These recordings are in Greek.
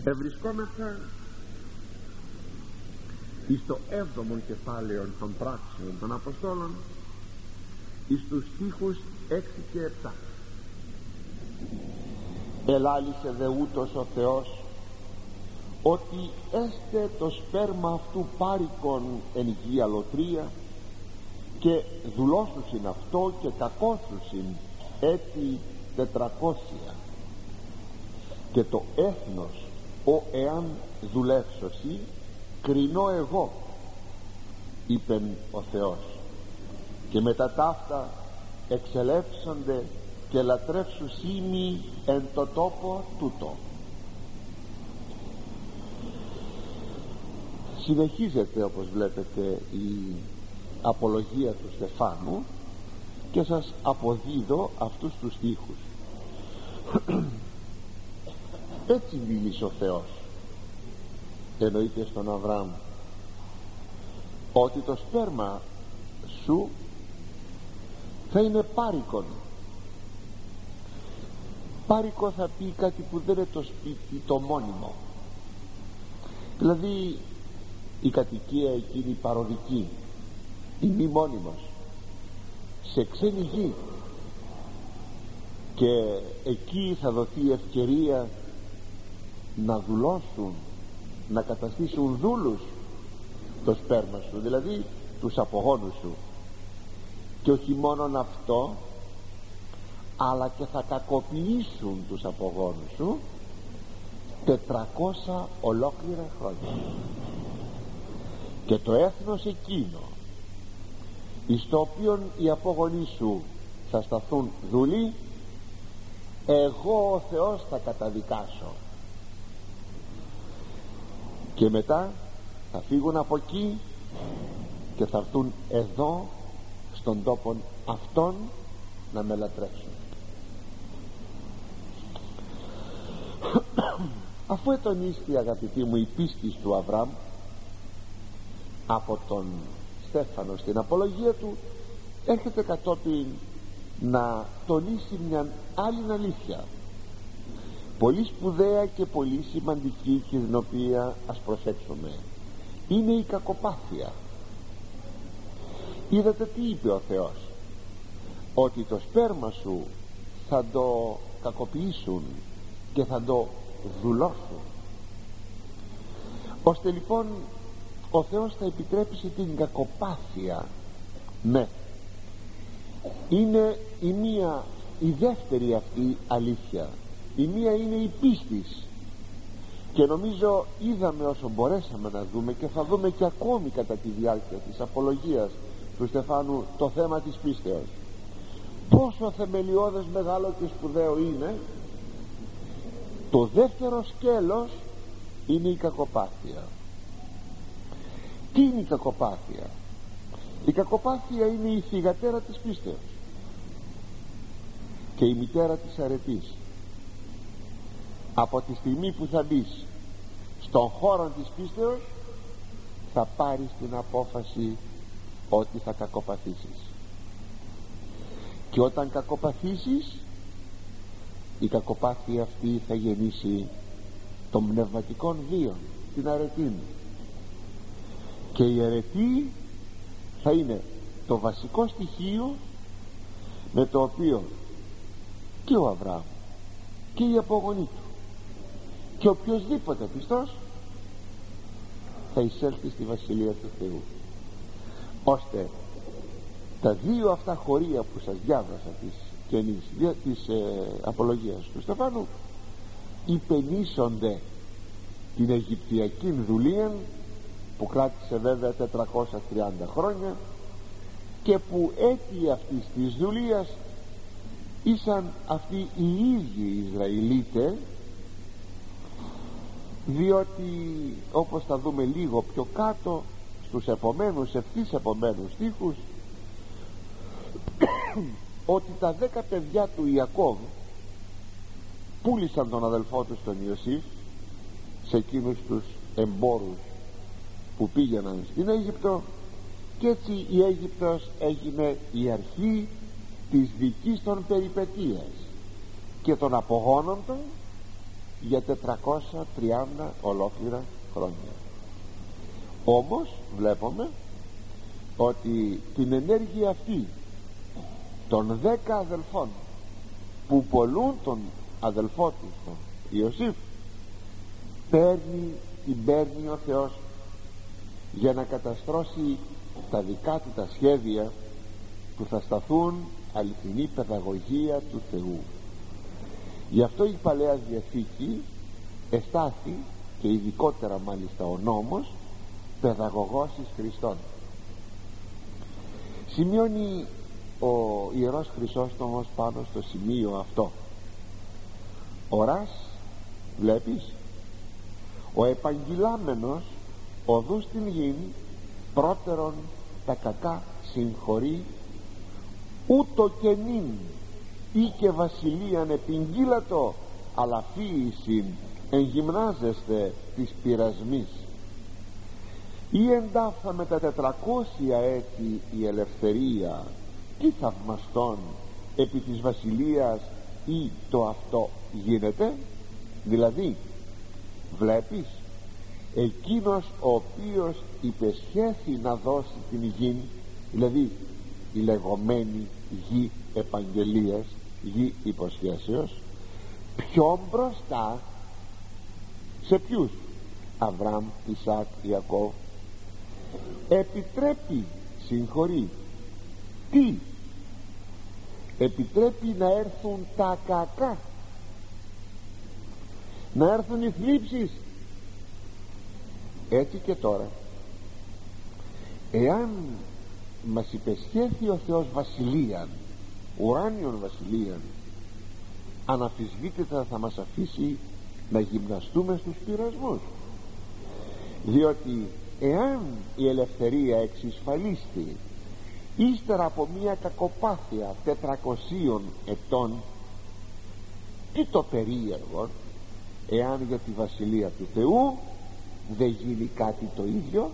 Ευρισκόμεθα εις το 7ο κεφάλαιο των πράξεων των Αποστόλων, εις τους στίχους 6 και 7. Ελάλησε δε ούτως ο Θεός, ότι έστε το σπέρμα αυτού πάρικον εν γη αλωτρία, και δουλώσουσιν αυτό και κακώσουσιν έτη 400, και το έθνος ο εάν δουλεύσωσι κρινώ εγώ, είπεν ο Θεός, και μετά ταύτα εξελεύσονται και λατρεύσουσίμι εν το τόπο τούτο. Συνεχίζεται, όπως βλέπετε, η απολογία του Στεφάνου και σας αποδίδω αυτούς τους στίχους. Έτσι μίλησε ο Θεός, εννοείται στον Αβραάμ, ότι το σπέρμα σου θα είναι πάρικον. Πάρικο θα πει κάτι που δεν είναι το σπίτι το μόνιμο, δηλαδή η κατοικία εκείνη παροδική, η μη μόνιμος, σε ξένη γη, και εκεί θα δοθεί ευκαιρία να δουλώσουν, να καταστήσουν δούλους το σπέρμα σου, δηλαδή τους απογόνους σου. Και όχι μόνον αυτό, αλλά και θα κακοποιήσουν τους απογόνους σου 400 ολόκληρα χρόνια. Και το έθνος εκείνο εις το οποίον οι απόγονοί σου θα σταθούν δούλοι, εγώ ο Θεός θα καταδικάσω. Και μετά θα φύγουν από εκεί και θα έρθουν εδώ στον τόπο αυτόν να με λατρεύσουν. Αφού ετονίστη, αγαπητοί μου, η πίστη του Αβραάμ από τον Στέφανο στην απολογία του, έρχεται κατόπιν να τονίσει μια άλλη αλήθεια, πολύ σπουδαία και πολύ σημαντική, και την οποία ας προσέξουμε. Είναι η κακοπάθεια. Είδατε τι είπε ο Θεός, ότι το σπέρμα σου θα το κακοποιήσουν και θα το δουλώσουν, ώστε λοιπόν ο Θεός θα επιτρέψει την κακοπάθεια. Ναι, είναι η δεύτερη αυτή αλήθεια. Η μία είναι η πίστης, και νομίζω είδαμε όσο μπορέσαμε να δούμε, και θα δούμε και ακόμη κατά τη διάρκεια της απολογίας του Στεφάνου, το θέμα της πίστεως. Πόσο θεμελιώδες, μεγάλο και σπουδαίο είναι. Το δεύτερο σκέλος είναι η κακοπάθεια. Τι είναι η κακοπάθεια? Η κακοπάθεια είναι η θυγατέρα της πίστεως και η μητέρα της αρετής. Από τη στιγμή που θα μπεις στον χώρο της πίστεως, θα πάρεις την απόφαση ότι θα κακοπαθήσεις. Και όταν κακοπαθήσεις, η κακοπάθεια αυτή θα γεννήσει των πνευματικών βίων, την αρετή. Και η αρετή θα είναι το βασικό στοιχείο με το οποίο και ο Αβραάμ και οι απογονοί του και οποιοσδήποτε πιστός θα εισέλθει στη Βασιλεία του Θεού. Ώστε τα δύο αυτά χωρία που σας διάβασα της απολογίας του Στεφάνου υπενήσονται την Αιγυπτιακή δουλεία, που κράτησε βέβαια 430 χρόνια, και που αίτιοι αυτής της δουλείας ήσαν αυτοί οι ίδιοι οι Ισραηλίτες, διότι όπως θα δούμε λίγο πιο κάτω στους ευθύς επομένους στίχους, ότι τα 10 παιδιά του Ιακώβ πούλησαν τον αδελφό του τον Ιωσήφ σε εκείνους τους εμπόρους που πήγαιναν στην Αίγυπτο, και έτσι η Αίγυπτος έγινε η αρχή της δικής των περιπετίας και των απογόνων των για 430 ολόκληρα χρόνια. Όμως βλέπουμε ότι την ενέργεια αυτή των 10 αδελφών που πωλούν τον αδελφό του τον Ιωσήφ την παίρνει ο Θεός για να καταστρώσει τα δικά του τα σχέδια που θα σταθούν αληθινή παιδαγωγία του Θεού. Γι' αυτό η Παλαιά Διαθήκη εστάθη, και ειδικότερα μάλιστα ο νόμος, παιδαγωγός εις Χριστόν. Σημειώνει ο Ιερός Χρυσόστομος πάνω στο σημείο αυτό: οράς, βλέπεις, ο επαγγειλάμενος οδούς στην γην πρώτερον τα κακά συγχωρεί, ούτω και νυν ή και βασιλείαν επιγγείλατο, αλλά φύησιν εγυμνάζεστε της πειρασμής. Ή εντάφθα με τα 400 έτη η ελευθερία, τι θαυμαστόν επί της βασιλείας ή το αυτό γίνεται? Δηλαδή βλέπεις, εκείνος ο οποίος υπεσχέθη να δώσει την γη, δηλαδή η λεγόμενη γη επαγγελίας, γη υποσχέσεως, πιο μπροστά σε ποιους? Αβραάμ, Ισαάκ, Ιακώβ. Επιτρέπει, συγχωρεί, τι? Επιτρέπει να έρθουν τα κακά, να έρθουν οι θλίψεις. Έτσι και τώρα, εάν μας υπεσχέθη ο Θεός βασιλείαν, ουράνιον βασιλείαν, αναμφισβήτητα θα μας αφήσει να γυμναστούμε στους πειρασμούς, διότι εάν η ελευθερία εξισφαλίστη ύστερα από μια κακοπάθεια 400 ετών, τι το περίεργο εάν για τη βασιλεία του Θεού δεν γίνει κάτι το ίδιο?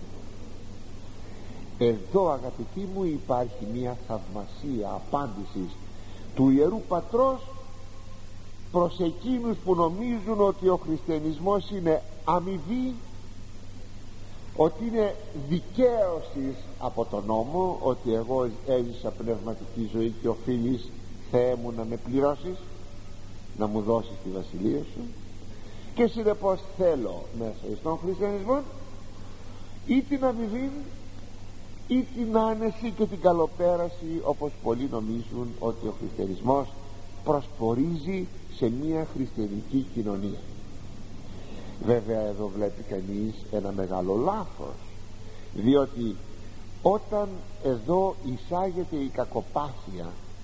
Εδώ, αγαπητοί μου, υπάρχει μια θαυμασία απάντησης του Ιερού Πατρός προς εκείνους που νομίζουν ότι ο χριστιανισμός είναι αμοιβή, ότι είναι δικαίωση από τον νόμο, ότι εγώ έζησα πνευματική ζωή και οφείλεις, Θεέ μου, να με πληρώσεις, να μου δώσεις τη βασιλεία σου, και συνεπώς θέλω μέσα στον χριστιανισμό ή την αμοιβή ή την άνεση και την καλοπέραση, όπως πολλοί νομίζουν ότι ο χριστιανισμός προσπορίζει σε μια χριστιανική κοινωνία. Βέβαια εδώ βλέπει κανείς ένα μεγάλο λάθος, διότι όταν εδώ εισάγεται η κακοπάθεια,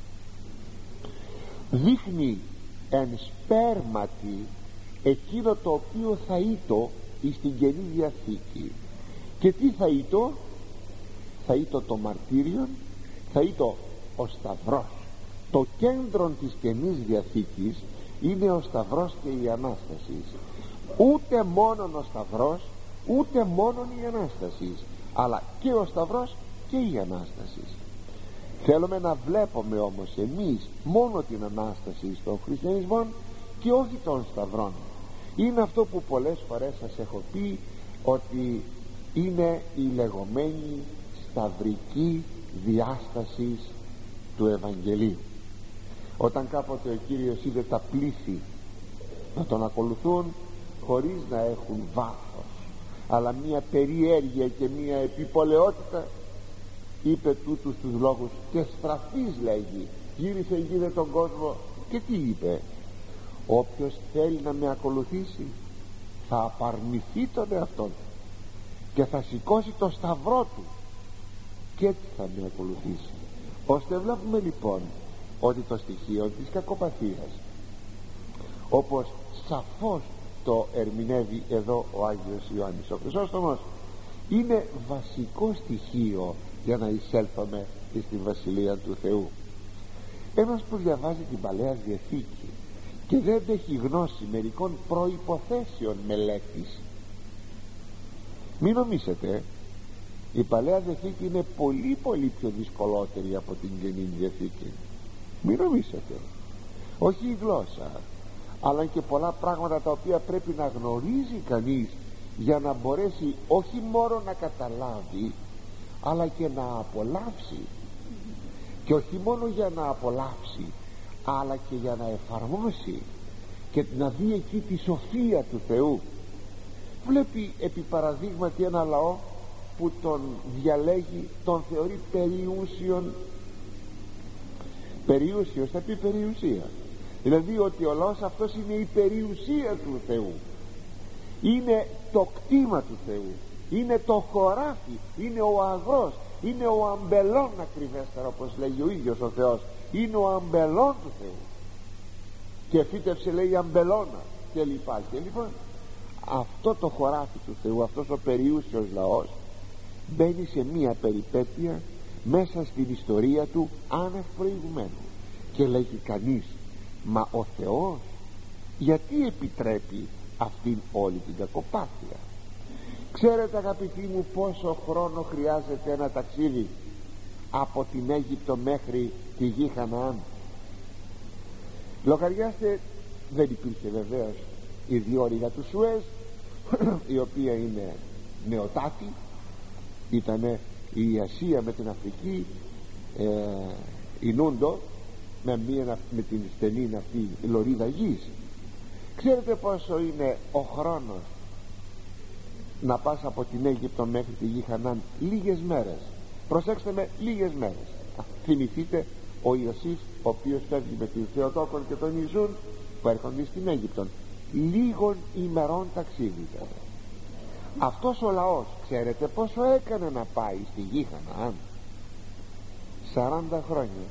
δείχνει εν σπέρματι εκείνο το οποίο θα ήτο στην Καινή Διαθήκη. Και τι θα ήτο? Θα ήτο το μαρτύριο, θα ήτο ο Σταυρός. Το κέντρο της Καινής Διαθήκης είναι ο Σταυρός και η Ανάσταση. Ούτε μόνον ο Σταυρός, ούτε μόνον η Ανάσταση, αλλά και ο Σταυρός και η Ανάσταση. Θέλουμε να βλέπουμε όμως εμείς μόνο την Ανάσταση στον χριστιανισμό και όχι των Σταυρών. Είναι αυτό που πολλές φορές σας έχω πει, ότι είναι η λεγόμενη σταυρική διάσταση του Ευαγγελίου. Όταν κάποτε ο Κύριος είδε τα πλήθη να τον ακολουθούν χωρίς να έχουν βάθος, αλλά μια περιέργεια και μια επιπολαιότητα, είπε τούτους τους λόγους και στραφής, λέγει, γύρισε γύρε τον κόσμο. Και τι είπε? Όποιος θέλει να με ακολουθήσει θα απαρνηθεί τον εαυτόν του και θα σηκώσει το σταυρό του και έτσι θα με ακολουθήσει. Ώστε βλέπουμε λοιπόν ότι το στοιχείο της κακοπαθίας, όπως σαφώς το ερμηνεύει εδώ ο Άγιος Ιωάννης ο Χρυσόστομος, είναι βασικό στοιχείο για να εισέλθουμε στη Βασιλεία του Θεού. Ένας που διαβάζει την Παλαιά Διαθήκη και δεν έχει γνώση μερικών προϋποθέσεων μελέτης, μην νομίσετε, η Παλαιά Διαθήκη είναι πολύ πολύ πιο δυσκολότερη από την Καινή Διαθήκη. Μην νομίσετε. Όχι η γλώσσα, αλλά και πολλά πράγματα τα οποία πρέπει να γνωρίζει κανείς για να μπορέσει όχι μόνο να καταλάβει αλλά και να απολαύσει, και όχι μόνο για να απολαύσει αλλά και για να εφαρμόσει και να δει εκεί τη σοφία του Θεού. Βλέπει επί παραδείγματι ένα λαό που τον διαλέγει, τον θεωρεί περιούσιος, θα πει περιουσία, δηλαδή ότι ο λαός αυτός είναι η περιουσία του Θεού, είναι το κτήμα του Θεού, είναι το χωράφι, είναι ο αγρός, είναι ο αμπελών, ακριβέστερα όπως λέγει ο ίδιος ο Θεός, είναι ο αμπελών του Θεού, και φύτευσε λέει αμπελώνα και λοιπά και λοιπά. Αυτό το χωράφι του Θεού, αυτός ο περιούσιος λαός μπαίνει σε μία περιπέτεια μέσα στην ιστορία του άνευ προηγουμένου, και λέγει κανείς, μα ο Θεός γιατί επιτρέπει αυτήν όλη την κακοπάθεια? Ξέρετε αγαπητοί μου πόσο χρόνο χρειάζεται ένα ταξίδι από την Αίγυπτο μέχρι τη γη Χαναάν? Λογαριάστε, δεν υπήρχε βεβαίως η διόρυγα του Σουέζ η οποία είναι νεοτάτη, ήτανε η Ασία με την Αφρική ινούντο με την στενή αυτή λωρίδα γης. Ξέρετε πόσο είναι ο χρόνος να πας από την Αίγυπτο μέχρι τη γη Χαναάν? Λίγες μέρες, προσέξτε με, λίγες μέρες. Θυμηθείτε ο Ιωσήφ ο οποίος φεύγει με την Θεοτόκον και τον Ιησούν που έρχονται στην Αίγυπτο, λίγων ημερών ταξίδι. Αυτός ο λαός ξέρετε πόσο έκανε να πάει στη γη Χαναάν? 40 χρόνια.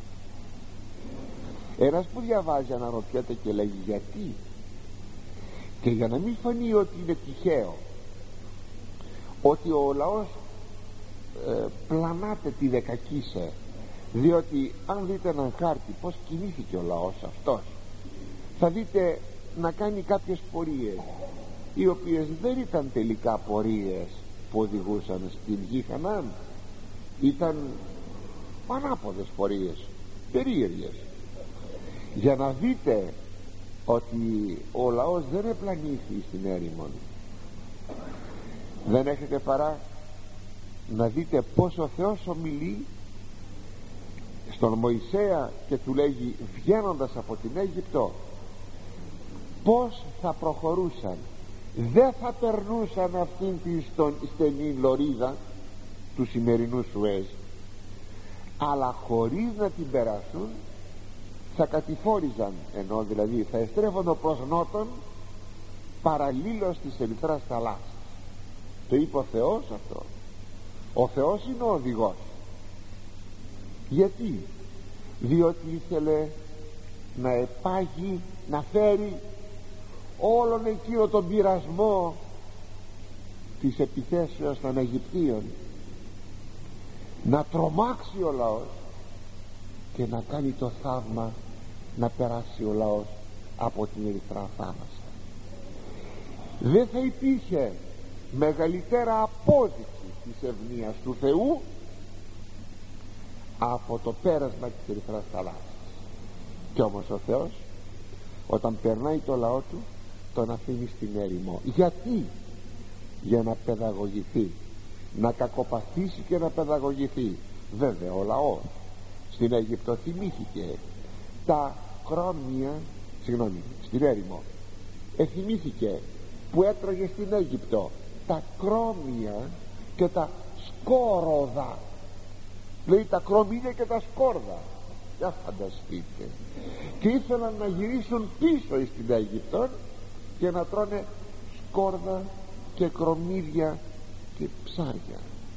Ένας που διαβάζει αναρωτιέται και λέγει γιατί, και για να μην φανεί ότι είναι τυχαίο ότι ο λαός πλανάται τη δεκακίσε, διότι αν δείτε έναν χάρτη πως κινήθηκε ο λαός αυτός, θα δείτε να κάνει κάποιες πορείες οι οποίες δεν ήταν τελικά πορείες που οδηγούσαν στην γη Χαναάν, ήταν ανάποδες πορείες, περίεργες, για να δείτε ότι ο λαός δεν επλανήθη στην έρημον. Δεν έχετε παρά να δείτε πως ο Θεός ομιλεί στον Μωυσέα και του λέγει βγαίνοντας από την Αίγυπτο πως θα προχωρούσαν, δεν θα περνούσαν αυτήν την στενή λωρίδα του σημερινού Σουέζ, αλλά χωρίς να την περάσουν θα κατηφόριζαν, ενώ δηλαδή θα εστρέφονται προς νότον παραλλήλως της ερυθράς θαλάσσης. Το είπε ο Θεός αυτό. Ο Θεός είναι ο οδηγός. Γιατί? Διότι ήθελε να επάγει, να φέρει όλον εκείνο τον πειρασμό της επιθέσεως των Αιγυπτίων, να τρομάξει ο λαός και να κάνει το θαύμα να περάσει ο λαός από την ερυθρά θάλασσα. Δεν θα υπήρχε μεγαλύτερα απόδειξη της ευνοίας του Θεού από το πέρασμα της ερυθράς θαλάσσας. Κι όμως ο Θεός όταν περνάει το λαό του τον αφήνει στην έρημο. Γιατί? Για να παιδαγωγηθεί, να κακοπαθήσει και να παιδαγωγηθεί. Βέβαια ο λαός στην Αίγυπτο θυμήθηκε τα κρόμια, στην έρημο θυμήθηκε που έτρωγε στην Αίγυπτο τα κρόμια και τα σκόροδα. Λέει τα κρόμια και τα σκόρδα. Για φανταστείτε. Και ήθελαν να γυρίσουν πίσω στην Αίγυπτο και να τρώνε σκόρδα και κρομίδια και ψάρια.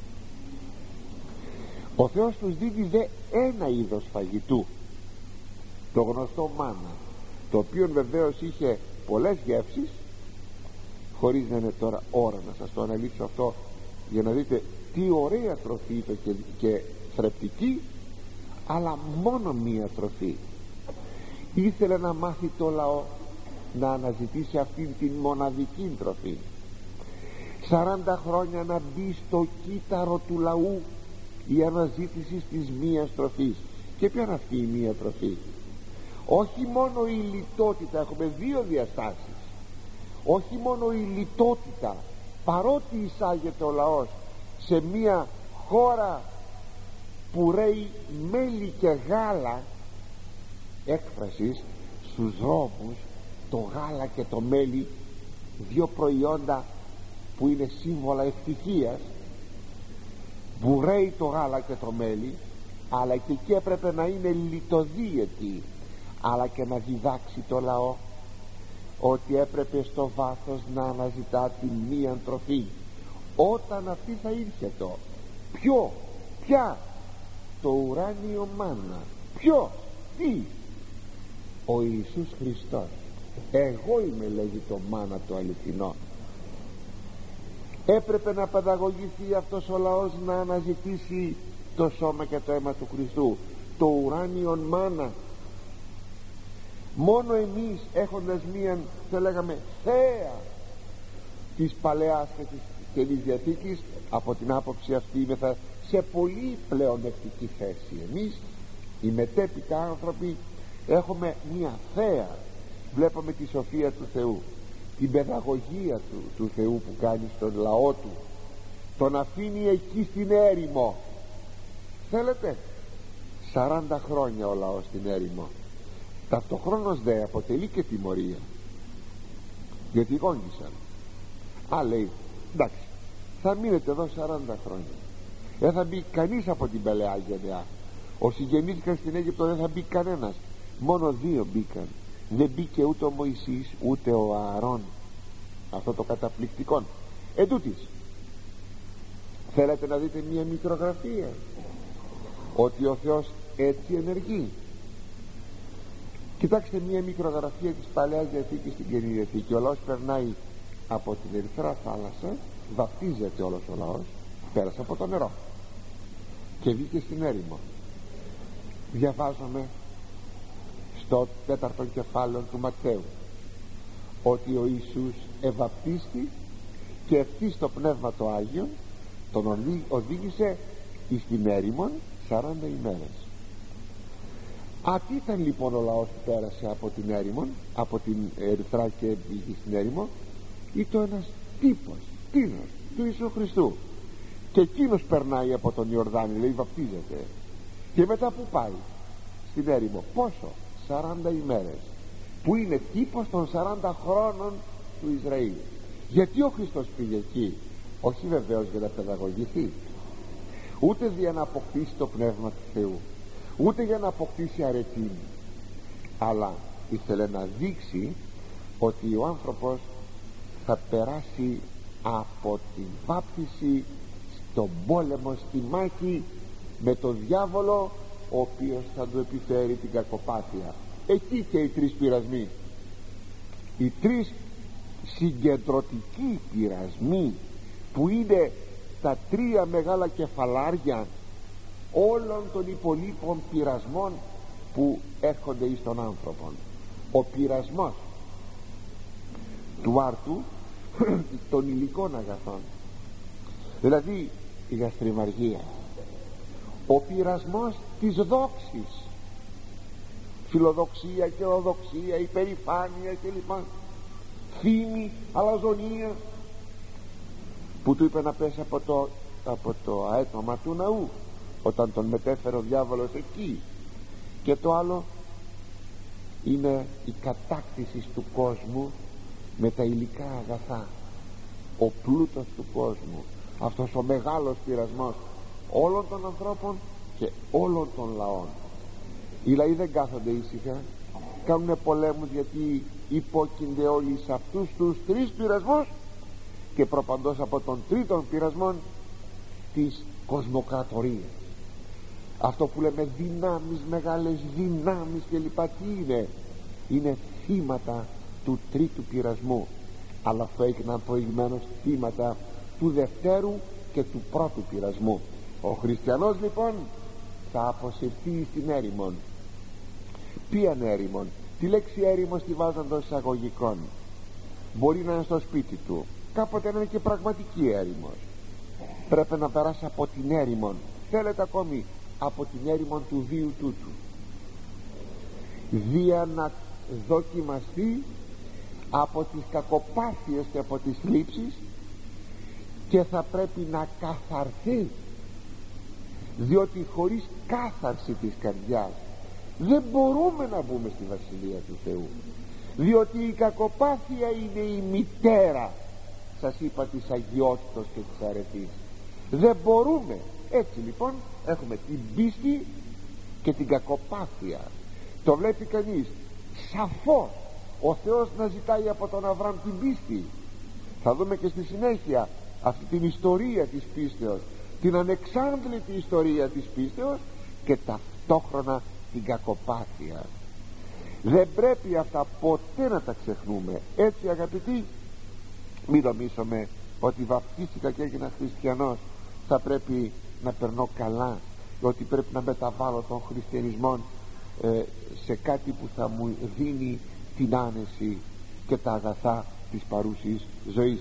Ο Θεός τους δίνει δε ένα είδος φαγητού, το γνωστό μάνα, το οποίο βεβαίως είχε πολλές γεύσεις, χωρίς να είναι τώρα ώρα να σας το αναλύσω αυτό για να δείτε τι ωραία τροφή είπε και θρεπτική, αλλά μόνο μία τροφή. Ήθελε να μάθει το λαό να αναζητήσει αυτήν την μοναδική τροφή. 40 χρόνια να μπει στο κύτταρο του λαού η αναζήτηση της μίας τροφής. Και ποια είναι αυτή η μία τροφή? όχι μόνο η λιτότητα, έχουμε δύο διαστάσεις. Όχι μόνο η λιτότητα, παρότι εισάγεται ο λαός σε μια χώρα που ρέει μέλι και γάλα, έκφρασης στους δρόμους, το γάλα και το μέλι, δύο προϊόντα που είναι σύμβολα ευτυχίας, που ρέει το γάλα και το μέλι, αλλά και εκεί έπρεπε να είναι λιτοδίαιτη, αλλά και να διδάξει το λαό ότι έπρεπε στο βάθος να αναζητά την μία τροφή όταν αυτή θα ήρχετο. Ποια? Το ουράνιο μάνα. Ποιο? Τι? Ο Ιησούς Χριστός. Εγώ είμαι, λέγει, το μάνα το αληθινό. Έπρεπε να παιδαγωγηθεί αυτός ο λαός να αναζητήσει το σώμα και το αίμα του Χριστού, το ουράνιον μάνα. Μόνο εμείς, έχοντας μία, θα λέγαμε, θέα της Παλαιάς και της Καινής Διαθήκης, από την άποψη αυτή είμεθα σε πολύ πλεονεκτική θέση. Εμείς οι μετέπειτα άνθρωποι έχουμε μία θέα, βλέπουμε τη σοφία του Θεού, την παιδαγωγία του Θεού που κάνει στον λαό του, τον αφήνει εκεί στην έρημο. Θέλετε 40 χρόνια ο λαός στην έρημο, ταυτοχρόνως δε αποτελεί και τιμωρία, γιατί γόγγισαν. Λέει, εντάξει, θα μείνετε εδώ 40 χρόνια, δεν θα μπει κανείς από την παλαιά γενεά. Όσοι γεννήθηκαν στην Αίγυπτο δεν θα μπει κανένας, μόνο 2 μπήκαν. Δεν μπήκε ούτε ο Μωυσής ούτε ο Ααρών, αυτό το καταπληκτικό. Εντούτοις, θέλετε να δείτε μια μικρογραφία ότι ο Θεός έτσι ενεργεί? Κοιτάξτε μια μικρογραφία της Παλαιάς Διαθήκης στην Καινή Διαθήκη. Ο λαός περνάει από την Ερυθρά θάλασσα, βαπτίζεται όλος ο λαός, πέρασε από το νερό και βγήκε στην έρημο. Διαβάζουμε στο 4ο κεφάλαιο του Ματθαίου ότι ο Ιησούς ευαπτίστη και ευθύς το Πνεύμα το Άγιο τον οδήγησε εις την έρημον 40 ημέρες. Τι ήταν λοιπόν ο λαός που πέρασε από την έρημον, από την Ερυθρά και πήγε στην έρημο? Ήταν ένας τύπος, τίνος του Ιησού Χριστού, και εκείνος περνάει από τον Ιορδάνη, λέει, βαπτίζεται, και μετά που πάει? Στην έρημο. Πόσο? 40 ημέρες, που είναι τύπος των 40 χρόνων του Ισραήλ. Γιατί ο Χριστός πήγε εκεί? Όχι βεβαίως για να παιδαγωγηθεί, ούτε για να αποκτήσει το Πνεύμα του Θεού, ούτε για να αποκτήσει αρετή, αλλά ήθελε να δείξει ότι ο άνθρωπος θα περάσει από την βάπτιση στον πόλεμο, στη μάχη με τον διάβολο, ο οποίος θα του επιφέρει την κακοπάθεια. Εκεί και οι 3 πειρασμοί, οι 3 συγκεντρωτικοί πειρασμοί, που είναι τα 3 μεγάλα κεφαλάρια όλων των υπολείπων πειρασμών που έρχονται εις τον άνθρωπο. Ο πειρασμός του άρτου των υλικών αγαθών, δηλαδή η γαστριμαργία, ο πειρασμός της δόξης, φιλοδοξία, καιροδοξία, υπερηφάνεια κλπ, φήμη, αλαζονία, που του είπε να πέσει από το αέτομα του ναού όταν τον μετέφερε ο διάβολος εκεί. Και το άλλο είναι η κατάκτηση του κόσμου με τα υλικά αγαθά, ο πλούτος του κόσμου, αυτός ο μεγάλος πειρασμός όλων των ανθρώπων και όλων των λαών. Οι λαοί δεν κάθονται ήσυχα, κάνουν πολέμους, γιατί υπόκεινται όλοι σε αυτούς τους 3 πειρασμούς, και προπαντός από τον 3ο πειρασμόν της κοσμοκρατορίας, αυτό που λέμε δυνάμεις, μεγάλες δυνάμεις κλπ. Τι είναι? Είναι θύματα του 3ου πειρασμού, αλλά αυτό έγιναν προηγουμένως θύματα του 2ου και του 1ου πειρασμού. Ο χριστιανός λοιπόν θα αποσυρθεί στην έρημον. Ποιαν έρημον? Τη λέξη έρημος τη βάζαν των εισαγωγικών. Μπορεί να είναι στο σπίτι του, κάποτε να είναι και πραγματική έρημος. Πρέπει να περάσει από την έρημον, θέλετε ακόμη από την έρημον του βίου τούτου. δια να δοκιμαστεί από τις κακοπάθειες και από τις θλίψεις, και θα πρέπει να καθαρθεί, διότι χωρίς κάθαρση της καρδιάς δεν μπορούμε να μπούμε στη Βασιλεία του Θεού, διότι η κακοπάθεια είναι η μητέρα, σας είπα, της αγιότητος και της αρετής. Δεν μπορούμε. Έτσι λοιπόν έχουμε την πίστη και την κακοπάθεια. Το βλέπει κανείς σαφώς ο Θεός να ζητάει από τον Αβραάμ την πίστη. Θα δούμε και στη συνέχεια αυτή την ιστορία της πίστεως, την ανεξάντλητη ιστορία της πίστεως, και ταυτόχρονα την κακοπάθεια. Δεν πρέπει αυτά ποτέ να τα ξεχνούμε. Έτσι αγαπητοί, μην νομίζουμε ότι βαπτίστηκα και έγινα χριστιανός, θα πρέπει να περνώ καλά, ότι πρέπει να μεταβάλω τον χριστιανισμό σε κάτι που θα μου δίνει την άνεση και τα αγαθά της παρούσης ζωής.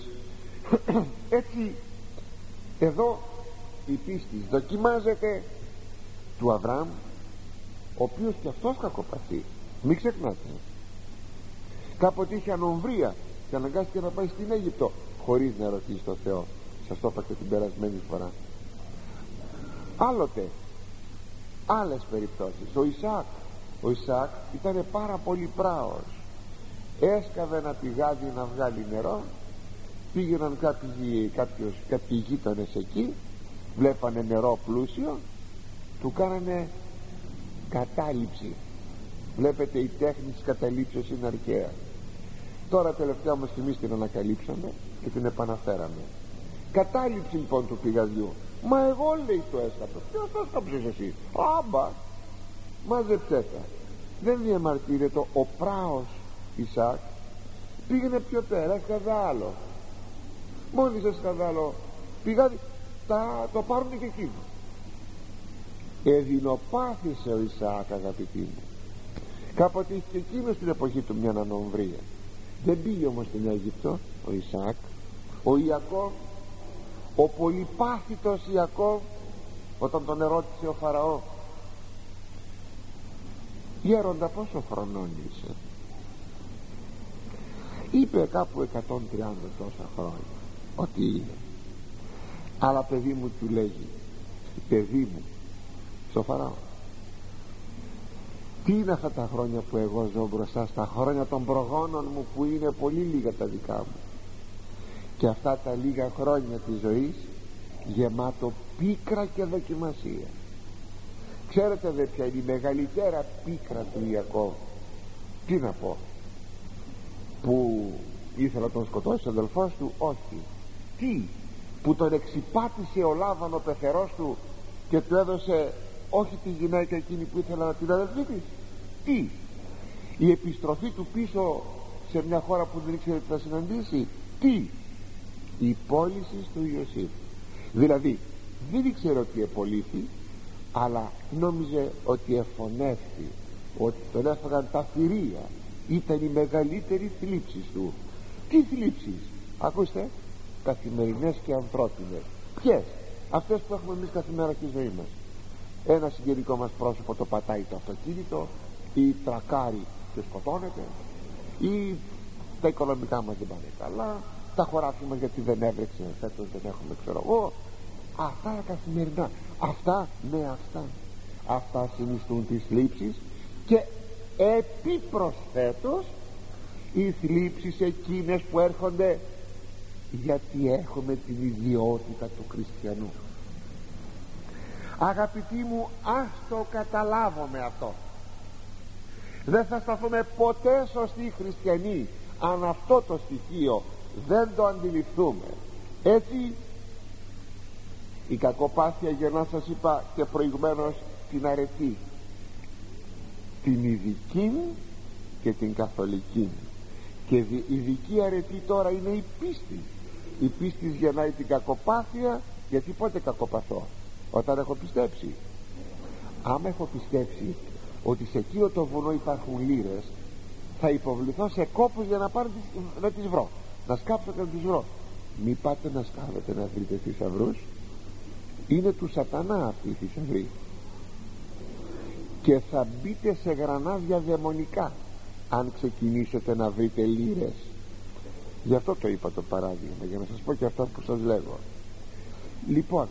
Έτσι εδώ η πίστη δοκιμάζεται του Αβραάμ, ο οποίος και αυτός κακοπαθεί. Μην ξεχνάτε, κάποτε είχε ανομβρία και αναγκάστηκε να πάει στην Αίγυπτο χωρίς να ρωτήσει τον Θεό. Σας το είπα και την περασμένη φορά. Άλλοτε άλλες περιπτώσεις. Ο Ισαάκ ήταν πάρα πολύ πράος. Έσκαβε ένα πηγάδι να βγάλει νερό, πήγαιναν κάποιοι γείτονες εκεί, βλέπανε νερό πλούσιο, του κάνανε κατάληψη. Βλέπετε, η τέχνη της καταλήψεως είναι αρχαία. Τώρα τελευταία όμως εμείς την ανακαλύψαμε και την επαναφέραμε. Κατάληψη λοιπόν του πηγαδιού. Μα εγώ, λέει, το έσκαψα. Ποιος το έσκαψες εσύ? Άμπα, μάζεψέ τα. Δεν διαμαρτύρεται ο πράος Ισαάκ. Πήγαινε πιο πέρα, έσκαβε άλλο. Μόλις έσκαβε άλλο πηγάδι, το πάρουν και εκείνο. Εδεινοπάθησε ο Ισαάκ, αγαπητοί μου. Κάποτε είχε και εκείνο στην εποχή του μια ανομβρία. Δεν πήγε όμως στην Αίγυπτο ο Ισαάκ. Ο Ιακώβ, ο πολυπάθητος Ιακώβ, όταν τον ερώτησε ο Φαραώ, γέροντα, πόσο χρονών είσαι? Είπε κάπου 130 τόσα χρόνια ότι είναι. Αλλά παιδί μου, του λέγει, παιδί μου, στο Φαραώ, τι είναι αυτά τα χρόνια που εγώ ζω μπροστά στα χρόνια των προγόνων μου, που είναι πολύ λίγα τα δικά μου, και αυτά τα λίγα χρόνια της ζωής γεμάτο πίκρα και δοκιμασία. Ξέρετε δε ποια είναι η μεγαλύτερα πίκρα του Ιακώβ? Τι να πω? Που ήθελε να τον σκοτώσει ο αδελφός του? Όχι. Τι? Που τον εξυπάτησε ο Λάβαν ο πεθερός του και του έδωσε όχι τη γυναίκα εκείνη που ήθελε να την αδελφή της? Τι? Η επιστροφή του πίσω σε μια χώρα που δεν ήξερε τι θα συναντήσει? Τι? Η πώληση του Ιωσήφ. Δηλαδή δεν ήξερε ότι επολύθη, αλλά νόμιζε ότι εφωνεύθη, ότι τον έφαγαν τα θηρία. Ήταν η μεγαλύτερη θλίψη του. Τι θλίψεις? Ακούστε, καθημερινές και ανθρώπινες. Ποιες? Αυτές που έχουμε εμείς καθημερινά στη ζωή μας. Ένα συγγενικό μας πρόσωπο το πατάει το αυτοκίνητο, ή τρακάρει και σκοτώνεται, ή τα οικονομικά μας δεν πάνε καλά, τα χωράφια μας γιατί δεν έβρεξε φέτος, δεν έχουμε, ξέρω εγώ. Αυτά είναι καθημερινά. Αυτά, ναι, αυτά συνιστούν τις θλίψεις, και επιπροσθέτως οι θλίψεις εκείνες που έρχονται γιατί έχουμε την ιδιότητα του χριστιανού. Αγαπητοί μου, ας το καταλάβουμε αυτό. Δεν θα σταθούμε ποτέ σωστοί χριστιανοί αν αυτό το στοιχείο δεν το αντιληφθούμε. Έτσι η κακοπάθεια γεννά, σας είπα και προηγουμένως, την αρετή, την ειδική και την καθολική. Και η ειδική αρετή τώρα είναι η πίστη. Η πίστη γεννάει την κακοπάθεια. Γιατί πότε κακοπαθώ? Όταν έχω πιστέψει. Άμα έχω πιστέψει ότι σε εκείνο το βουνό υπάρχουν λύρες, θα υποβληθώ σε κόπους για να τις βρω, να σκάψω και να τις βρω. Μη πάτε να σκάβετε να βρείτε θησαυρούς. Είναι του σατανά αυτή η θησαυρή. και θα μπείτε σε γρανάδια δαιμονικά αν ξεκινήσετε να βρείτε λύρες. Γι' αυτό το είπα το παράδειγμα, για να σας πω και αυτά που σας λέγω. Λοιπόν,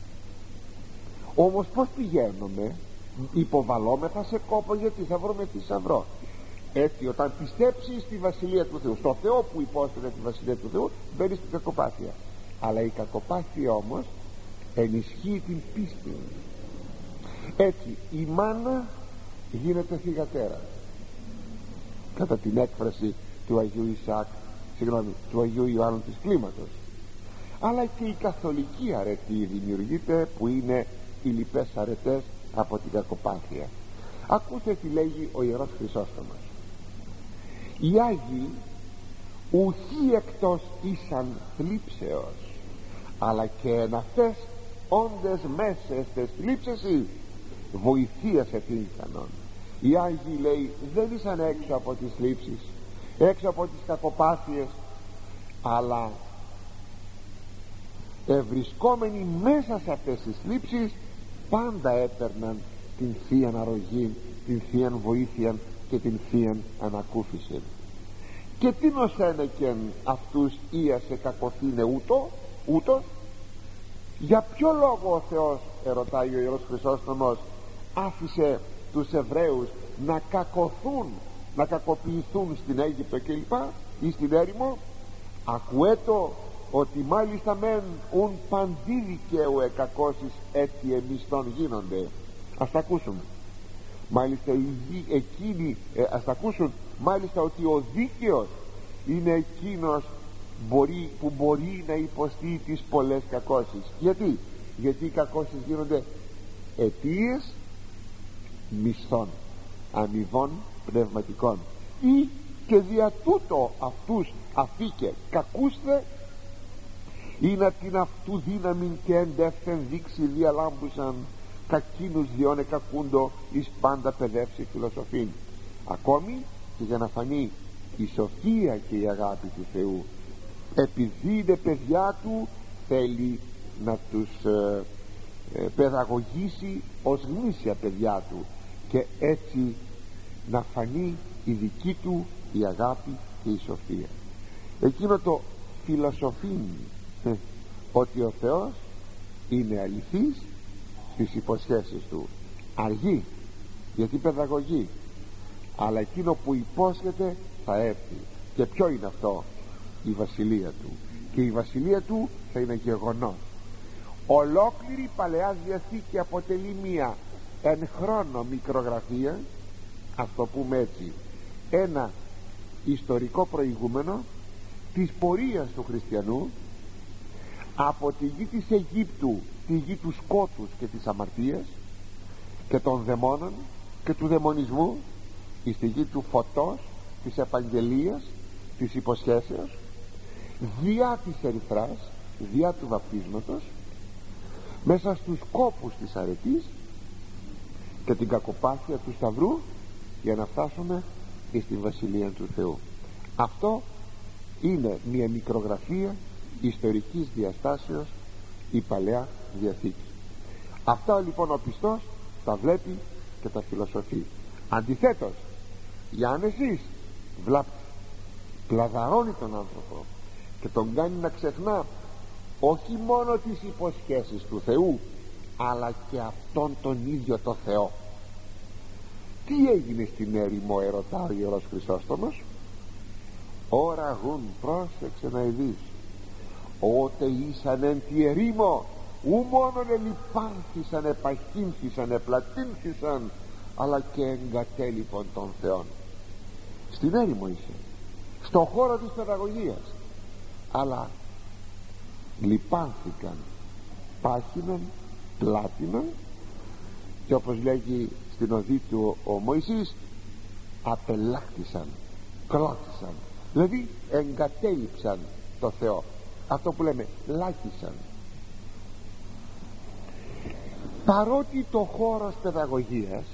όμως πως πηγαίνουμε? Υποβαλόμεθα σε κόπο, γιατί θα βρούμε θησαυρό. Έτσι, όταν πιστέψεις στη Βασιλεία του Θεού, στο Θεό που υπόσχεται τη Βασιλεία του Θεού, μπαίνεις στην κακοπάθεια. Αλλά η κακοπάθεια όμως ενισχύει την πίστη. Έτσι η μάνα γίνεται θυγατέρα, κατά την έκφραση του Αγίου του Αγίου Ιωάννου της Κλίματος. Αλλά και η καθολική αρετή δημιουργείται, που είναι οι λοιπές αρετές από την κακοπάθεια. Ακούστε τι λέγει ο Ιερός Χρυσόστομος: οι Άγιοι ουχή εκτός ήσαν θλίψεως, αλλά και εν αυτές όντες μέσα στις θλίψεις βοηθείας επήλθανον. Οι Άγιοι, λέει, δεν ήσαν έξω από τις θλίψεις, έξω από τις κακοπάθειες, αλλά ευρισκόμενοι μέσα σε αυτές τις θλίψεις πάντα έπαιρναν την Θείαν αρρωγή, την Θείαν βοήθεια και την Θείαν ανακούφιση. Και τι νοσένεκεν αυτούς ίασε κακοθήνε ούτως? Για ποιο λόγο ο Θεός, ερωτάει ο Ιερός Χρυσόστομος, άφησε τους Εβραίους να κακοθούν, να κακοποιηθούν στην Αίγυπτο κλπ, ή στην έρημο? Ακουέτο ότι μάλιστα μεν ουν παντί δικαίου εκακώσεις έτσι εμιστών γίνονται. Ας τα ακούσουμε. Μάλιστα εκείνοι, ας τα ακούσουν μάλιστα ότι ο δίκαιος είναι εκείνος που μπορεί να υποστεί τις πολλές κακώσεις. Γιατί οι κακώσεις γίνονται αιτίες μισθών, αμοιβών πνευματικών, ή και δια τούτο αυτούς αφήκε κακούσθε, ή να την αυτού δύναμην και εντεύθεν δείξει διαλάμπουσαν κακίνους διώνε κακούντο εις πάντα παιδεύσει φιλοσοφήν. Ακόμη και για να φανεί η σοφία και η αγάπη του Θεού, επειδή είναι παιδιά του, θέλει να τους παιδαγωγήσει ως γνήσια παιδιά του, και έτσι να φανεί η δική του η αγάπη και η σοφία. Εκείνο το φιλοσοφήνει ότι ο Θεός είναι αληθής στις υποσχέσεις του, αργεί γιατί παιδαγωγεί, αλλά εκείνο που υπόσχεται θα έρθει. Και ποιο είναι αυτό? Η βασιλεία του. Και η βασιλεία του θα είναι γεγονός. Ολόκληρη η Παλαιά Διαθήκη αποτελεί μία εν χρόνο μικρογραφία, ας το πούμε έτσι, ένα ιστορικό προηγούμενο της πορείας του χριστιανού από τη γη της Αιγύπτου, τη γη του σκότους και της αμαρτίας και των δαιμόνων και του δαιμονισμού, στη γη του φωτός, της επαγγελίας, της υποσχέσεως, διά της ερυθράς, διά του βαπτίσματος, μέσα στους κόπους της αρετής και την κακοπάθεια του Σταυρού, για να φτάσουμε στην Βασιλεία του Θεού. Αυτό είναι μια μικρογραφία ιστορικής διαστάσεως η Παλαιά Διαθήκη. Αυτά λοιπόν ο πιστός τα βλέπει και τα φιλοσοφεί. Αντιθέτως, η άνεσης βλάπτει, πλαδαρώνει τον άνθρωπο και τον κάνει να ξεχνά όχι μόνο τις υποσχέσεις του Θεού, αλλά και αυτόν τον ίδιο το Θεό. Τι έγινε στην έρημο, ερωτά ο Ιερός Χρυσόστομος? Ωρα γουν, πρόσεξε να ειδείς, ότε ήσαν εν τη ερήμο, ου μόνον ελιπάνθησαν, επαχύνθησαν, επλατύνθησαν, αλλά και εγκατέλειπον των Θεών. Στην έρημο είσαι, στο χώρο της παιδαγωγίας, αλλά λιπάνθηκαν, πάχυναν, πλάτιναν, και όπως λέγει στην οδή του ο Μωυσής, απελάχτησαν, κρότησαν, δηλαδή εγκατέλειψαν το Θεό. Αυτό που λέμε λάκησαν. Παρότι το χώρος παιδαγωγίας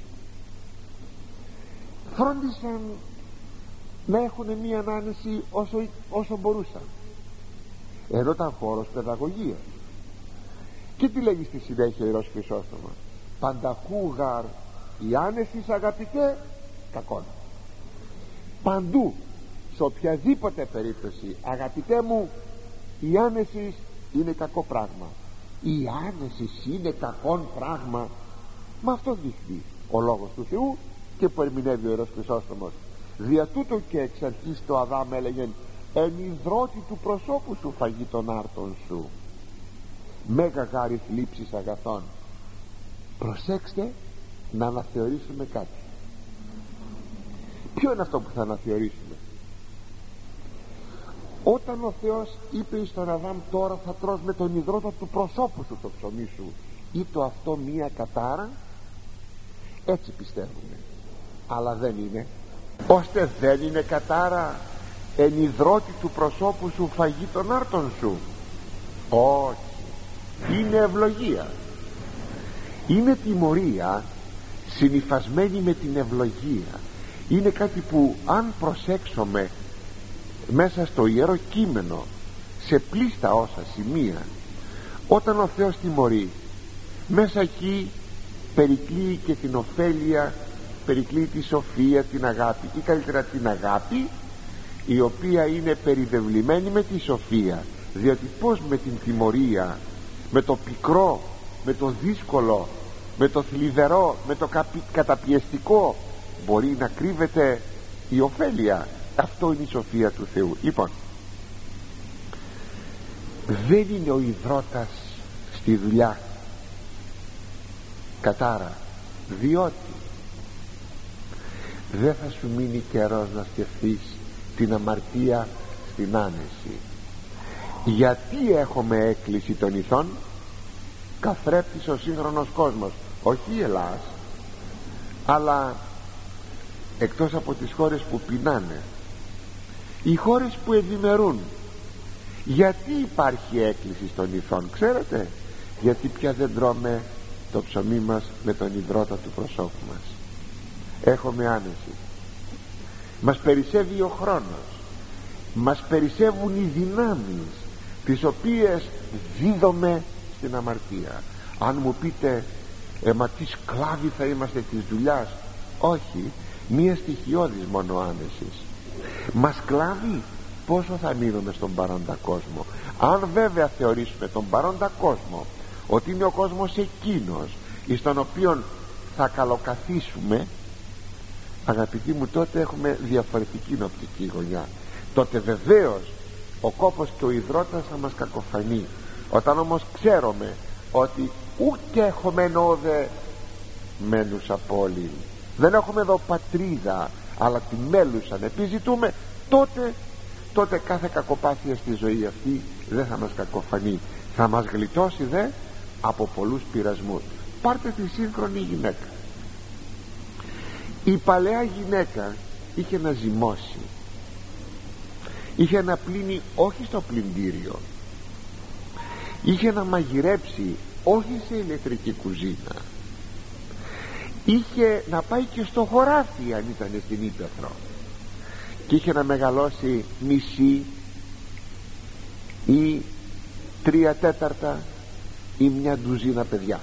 φρόντισαν να έχουν μία άνεση όσο μπορούσαν, ενώ ήταν χώρος παιδαγωγίας. Και τι λέγει στη συνέχεια ο Ιερός Χρυσόστομος? Πανταχού γαρ η άνεση, αγαπητέ, κακόν. Παντού, σε οποιαδήποτε περίπτωση, αγαπητέ μου, η άνεση είναι κακό πράγμα. Η άνεση είναι κακόν πράγμα. Μα αυτό δείχνει ο λόγος του Θεού και που ερμηνεύει ο Ιερός Χρυσόστομος. Δια τούτο και εξ αρχής το Αδάμ έλεγεν, εν υδρότη του προσώπου σου φαγεί των άρτων σου. Μέγα γάρι θλίψης αγαθών. Προσέξτε να αναθεωρήσουμε κάτι. Ποιο είναι αυτό που θα αναθεωρήσουμε? Όταν ο Θεός είπε στον Αδάμ, τώρα θα τρως με τον υδρότα του προσώπου σου το ψωμί σου, ήτο αυτό μία κατάρα? Έτσι πιστεύουμε, αλλά δεν είναι. Ώστε δεν είναι κατάρα, εν υδρότη του προσώπου σου φαγεί των άρτων σου. Όχι, είναι ευλογία. Είναι τιμωρία συνυφασμένη με την ευλογία. Είναι κάτι που αν προσέξουμε μέσα στο Ιερό Κείμενο, σε πλήστα όσα σημεία, όταν ο Θεός τιμωρεί, μέσα εκεί περικλείει και την ωφέλεια, περικλείει τη σοφία, την αγάπη, ή καλύτερα την αγάπη, η οποία είναι περιδευλημένη με τη σοφία. Διότι πως με την τιμωρία, με το πικρό, με το δύσκολο, με το θλιβερό, με το καταπιεστικό μπορεί να κρύβεται η ωφέλεια? Αυτό είναι η σοφία του Θεού. Λοιπόν, δεν είναι ο υδρότας στη δουλειά κατάρα, διότι δεν θα σου μείνει καιρός να σκεφτείς την αμαρτία στην άνεση. Γιατί έχουμε έκκληση των ηθών? Καθρέπτεις ο σύγχρονος κόσμος, όχι η Ελλάς, αλλά εκτός από τις χώρες που πεινάνε, οι χώρες που ευημερούν. Γιατί υπάρχει έκκληση των ηθών? Ξέρετε, γιατί πια δεν τρώμε το ψωμί μας με τον υδρότα του προσώπου μας. Έχουμε άνεση, μας περισσεύει ο χρόνος, μας περισσεύουν οι δυνάμεις τις οποίες δίδομαι στην αμαρτία. Αν μου πείτε μα τι σκλάβοι θα είμαστε της δουλειάς, όχι, μία στοιχειώδης μόνο άνεσης. Μα σκλάβοι πόσο θα μείνουμε στον παρόντα κόσμο? Αν βέβαια θεωρήσουμε τον παρόντα κόσμο ότι είναι ο κόσμος εκείνος εις τον οποίον θα καλοκαθίσουμε, αγαπητοί μου, τότε έχουμε διαφορετική οπτική γωνιά. Τότε βεβαίως ο κόπος και ο υδρότας θα μας κακοφανεί. Όταν όμως ξέρουμε ότι ούτε έχουμε ενώδε μένους απόλυν, δεν έχουμε εδώ πατρίδα αλλά τη μέλουσαν επιζητούμε, τότε κάθε κακοπάθεια στη ζωή αυτή δεν θα μας κακοφανεί, θα μας γλιτώσει δε από πολλούς πειρασμούς. Πάρτε τη σύγχρονη γυναίκα. Η παλαιά γυναίκα είχε να ζυμώσει, είχε να πλύνει όχι στο πλυντήριο, είχε να μαγειρέψει όχι σε ηλεκτρική κουζίνα, είχε να πάει και στο χωράφι αν ήταν στην ύπαιθρο, και είχε να μεγαλώσει μισή ή 3/4 ή μια ντουζίνα παιδιά.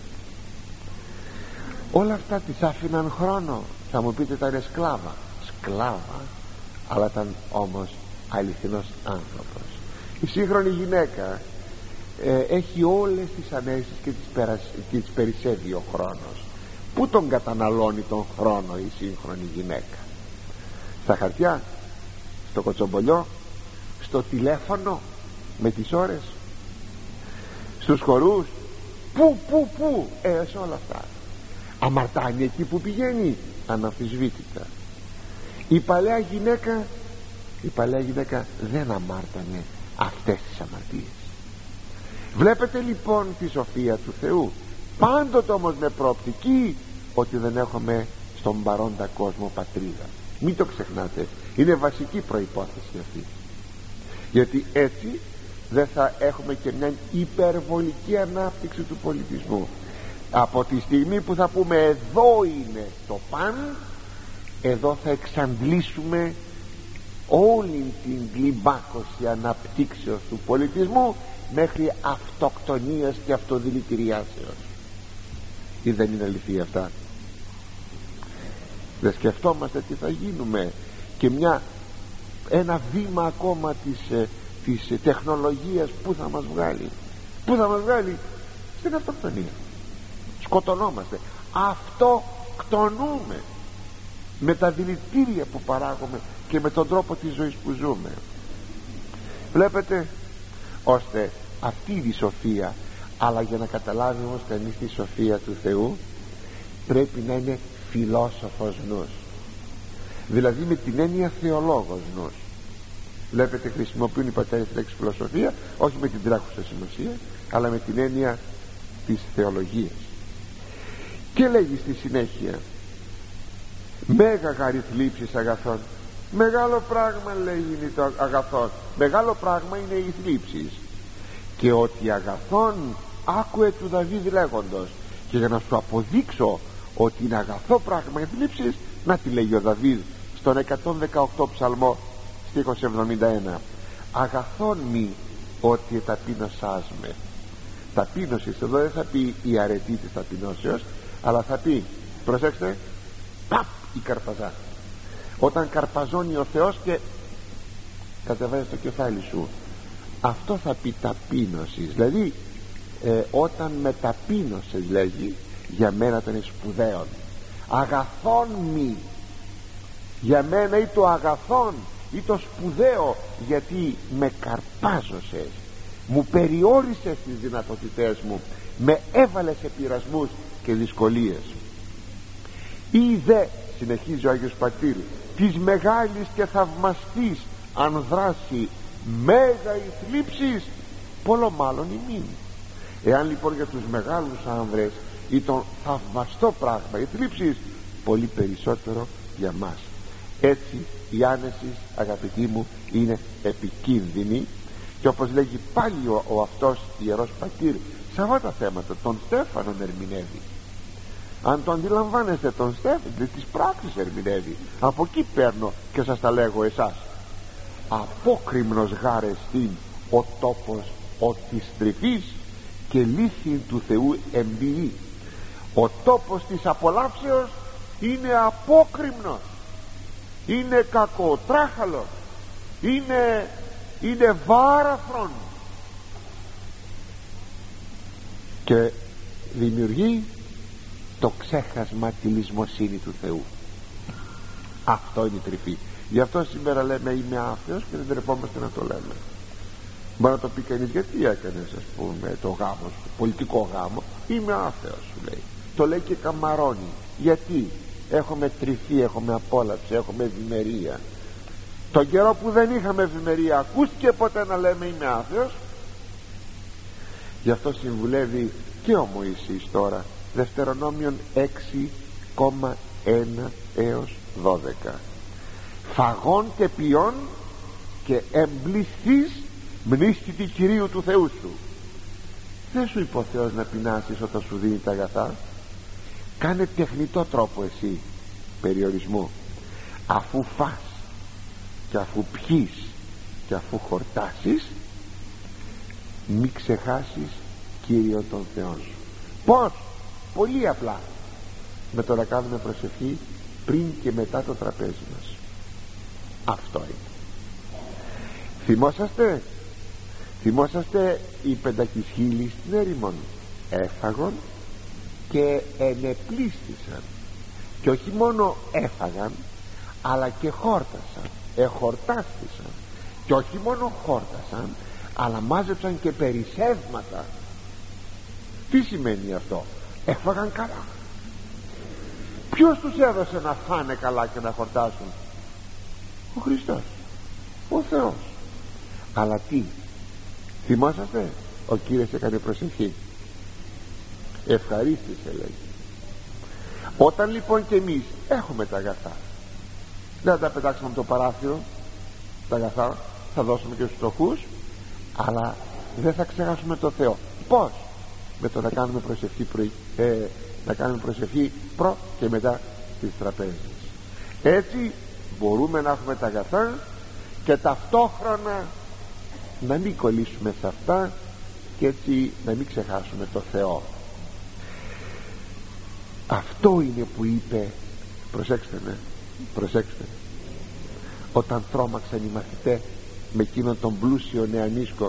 Όλα αυτά τις άφηναν χρόνο? Θα μου πείτε ήταν σκλάβα, αλλά ήταν όμως αληθινός άνθρωπος. Η σύγχρονη γυναίκα έχει όλες τις ανέσεις και τις περισσεύει ο χρόνος. Πού τον καταναλώνει τον χρόνο η σύγχρονη γυναίκα? Στα χαρτιά, στο κοτσομπολιό, στο τηλέφωνο με τις ώρες, στους χορούς, πού σε όλα αυτά. Αμαρτάνει εκεί που πηγαίνει, αναμφισβήτητα. Η παλαιά γυναίκα δεν αμάρτανε αυτές τις αμαρτίες. Βλέπετε λοιπόν τη σοφία του Θεού, πάντοτε όμως με προοπτική ότι δεν έχουμε στον παρόντα κόσμο πατρίδα. Μην το ξεχνάτε, είναι βασική προϋπόθεση αυτή, γιατί έτσι δεν θα έχουμε και μια υπερβολική ανάπτυξη του πολιτισμού. Από τη στιγμή που θα πούμε εδώ είναι το παν, εδώ θα εξαντλήσουμε όλη την κλιμάκωση αναπτύξεως του πολιτισμού μέχρι αυτοκτονίας και αυτοδηλητηριάσεως. Ή δεν είναι αλήθεια αυτά? Δεν σκεφτόμαστε τι θα γίνουμε? Και ένα βήμα ακόμα της τεχνολογίας που θα μας βγάλει? Πού θα μας βγάλει? Στην αυτοκτονία. Σκοτωνόμαστε, αυτοκτονούμε με τα δηλητήρια που παράγουμε και με τον τρόπο της ζωής που ζούμε. Βλέπετε, ώστε αυτή η σοφία, αλλά για να καταλάβει όμως κανείς τη σοφία του Θεού, πρέπει να είναι φιλόσοφος νους, δηλαδή με την έννοια θεολόγος νους. Βλέπετε, χρησιμοποιούν οι πατέρες τη λέξη φιλοσοφία όχι με την τρέχουσα σημασία, αλλά με την έννοια της θεολογίας. Και λέγει στη συνέχεια, μέγα γαρι θλίψεις αγαθών. Μεγάλο πράγμα, λέει, είναι το αγαθόν. Μεγάλο πράγμα είναι οι θλίψεις. Και ότι αγαθόν άκουε του Δαβίδ λέγοντος. Και για να σου αποδείξω ότι είναι αγαθό πράγμα οι θλίψεις, να τι λέγει ο Δαβίδ στον 118 ψαλμό στίχος 71. Αγαθόν μη ότι ταπείνωσάς με. Ταπείνωσης εδώ δεν θα πει η αρετή της ταπεινώσεως, αλλά θα πει, προσέξτε, παπ, η καρπαζά. Όταν καρπαζώνει ο Θεός και κατεβάζει το κεφάλι σου, αυτό θα πει ταπείνωσης. Δηλαδή όταν με ταπείνωσες, λέγει, για μένα ήταν σπουδαίον. Αγαθόν μη, για μένα ή το αγαθόν ή το σπουδαίο, γιατί με καρπάζωσες, μου περιόρισες τις δυνατότητές μου, με έβαλες σε πειρασμούς και δυσκολίες. Ή δε, συνεχίζει ο Άγιος Πατήρ, της μεγάλης και θαυμαστής αν δράσει μέγα η θλίψης, πολλο μάλλον ημίν. Εάν λοιπόν για τους μεγάλους άνδρες ήταν θαυμαστό πράγμα η θλίψης, πολύ περισσότερο για μας. Έτσι η άνεση, αγαπητοί μου, είναι επικίνδυνη. Και όπως λέγει πάλι ο αυτός Ιερός Πατήρ, σε αυτά τα θέματα τον Στέφανον ερμηνεύει. Αν το αντιλαμβάνεστε, τον Στέφανο τις πράξεις ερμηνεύει. Από εκεί παίρνω και σας τα λέγω εσάς. Απόκρημνος γάρε εστίν ο τόπος ο της τρυφής και λύθιν του Θεού εμπειρή. Ο τόπος της απολαύσεως είναι απόκρημνος, είναι κακοτράχαλος, είναι βάραθρον και δημιουργεί το ξέχασμα, τη λησμοσύνη του Θεού. Αυτό είναι η τρυφή. Γι' αυτό σήμερα λέμε είμαι άθεος και δεν τρεπόμαστε να το λέμε. Μπορεί να το πει κανείς, γιατί έκανες, ας πούμε, το γάμο σου, πολιτικό γάμο? Είμαι άθεος, σου λέει. Το λέει και καμαρώνει. Γιατί? Έχουμε τρυφή, έχουμε απόλαυση, έχουμε ευημερία. Τον καιρό που δεν είχαμε ευημερία, ακούστηκε ποτέ να λέμε είμαι άθεος? Γι' αυτό συμβουλεύει και ο Μωυσής τώρα, Δευτερονόμιον 6,1 έως 12. Φαγών και ποιών και εμπληθείς μνήστητη Κυρίου του Θεού σου. Δεν σου είπε ο Θεός να πεινάσεις όταν σου δίνει τα αγαθά? Κάνε τεχνητό τρόπο εσύ περιορισμού. Αφού φας και αφού πιείς και αφού χορτάσεις, μη ξεχάσεις Κύριο τον Θεό σου. Πώς? Πολύ απλά, με το να κάνουμε προσευχή πριν και μετά το τραπέζι μας. Αυτό είναι. Θυμόσαστε οι πεντακισχύλοι στην έρημον? Έφαγον και ενεπλίστησαν, και όχι μόνο έφαγαν αλλά και χόρτασαν, εχορτάστησαν, και όχι μόνο χόρτασαν αλλά μάζεψαν και περισσεύματα. Τι σημαίνει αυτό? Έφαγαν καλά. Ποιος τους έδωσε να φάνε καλά και να χορτάσουν? Ο Χριστός, ο Θεός. Αλλά τι? Θυμόσαστε? Ο Κύριος έκανε προσευχή, ευχαρίστησε, λέει. Όταν λοιπόν και εμείς έχουμε τα αγαθά, δεν θα τα πετάξουμε από το παράθυρο τα αγαθά, θα δώσουμε και στους φτωχούς, αλλά δεν θα ξεχάσουμε το Θεό. Πώς? Με το να κάνουμε προσευχή να κάνουμε προσευχή προ και μετά τις τραπέζες. Έτσι μπορούμε να έχουμε τα αγαθά και ταυτόχρονα να μην κολλήσουμε σε αυτά, και έτσι να μην ξεχάσουμε το Θεό. Αυτό είναι που είπε, Προσέξτε με, προσέξτε. Όταν τρόμαξαν οι μαθητές με εκείνον τον πλούσιο νεανίσκο,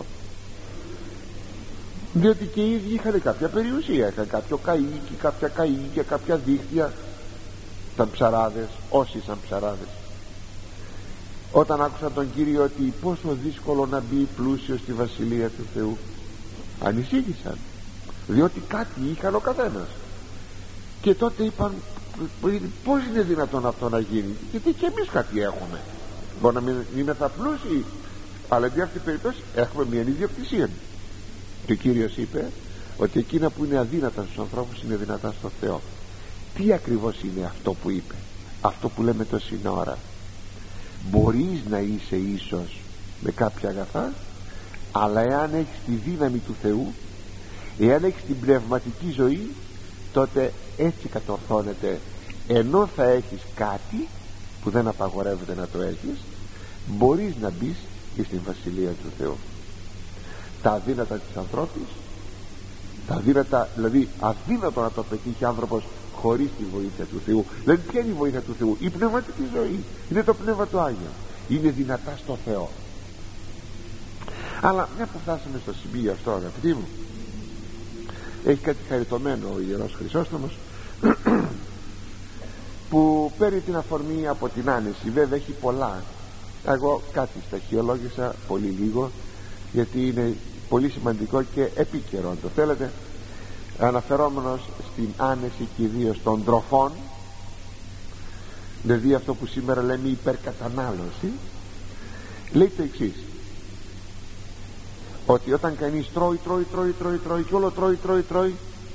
διότι και οι ίδιοι είχαν κάποια περιουσία, είχαν κάποιο καΐκι, κάποια καΐκια, κάποια δίχτυα. Ήταν ψαράδες, όσοι ήταν ψαράδες. Όταν άκουσαν τον Κύριο ότι πόσο δύσκολο να μπει πλούσιο στη Βασιλεία του Θεού, ανησύχησαν, διότι κάτι είχαν ο καθένας. Και τότε είπαν, πώς είναι δυνατόν αυτό να γίνει, γιατί και εμείς κάτι έχουμε. Μπορεί να μην είμαστε πλούσιοι, αλλά εν αυτή την περίπτωση έχουμε μια ιδιοκτησία. Και ο Κύριος είπε ότι εκείνα που είναι αδύνατα στους ανθρώπους είναι δυνατά στο Θεό. Τι ακριβώς είναι αυτό που είπε, αυτό που λέμε τόση ώρα? Μπορείς να είσαι ίσος με κάποια αγαθά, αλλά εάν έχεις τη δύναμη του Θεού, εάν έχεις την πνευματική ζωή, τότε έτσι κατορθώνεται. Ενώ θα έχεις κάτι που δεν απαγορεύεται να το έχεις, μπορείς να μπεις και στην Βασιλεία του Θεού. Τα αδύνατα της ανθρώπης, τα αδύνατα, δηλαδή αδύνατο να το πετύχει άνθρωπος χωρίς τη βοήθεια του Θεού. Δηλαδή ποια είναι η βοήθεια του Θεού? Η πνευματική ζωή, είναι το Πνεύμα του Άγιο, είναι δυνατά στο Θεό. Αλλά μια που φτάσαμε στο σημείο αυτό, αγαπητοί μου, έχει κάτι χαριτωμένο ο Ιερός Χρυσόστομος που παίρνει την αφορμή από την άνεση. Βέβαια έχει πολλά, εγώ κάτι σταχυολόγησα πολύ λίγο, γιατί είναι πολύ σημαντικό και επίκαιρο αν το θέλετε, αναφερόμενος στην άνεση και ιδίως των τροφών, δηλαδή αυτό που σήμερα λέμε υπερκατανάλωση. Λέει το εξής, ότι όταν κανείς τρώει και όλο τρώει,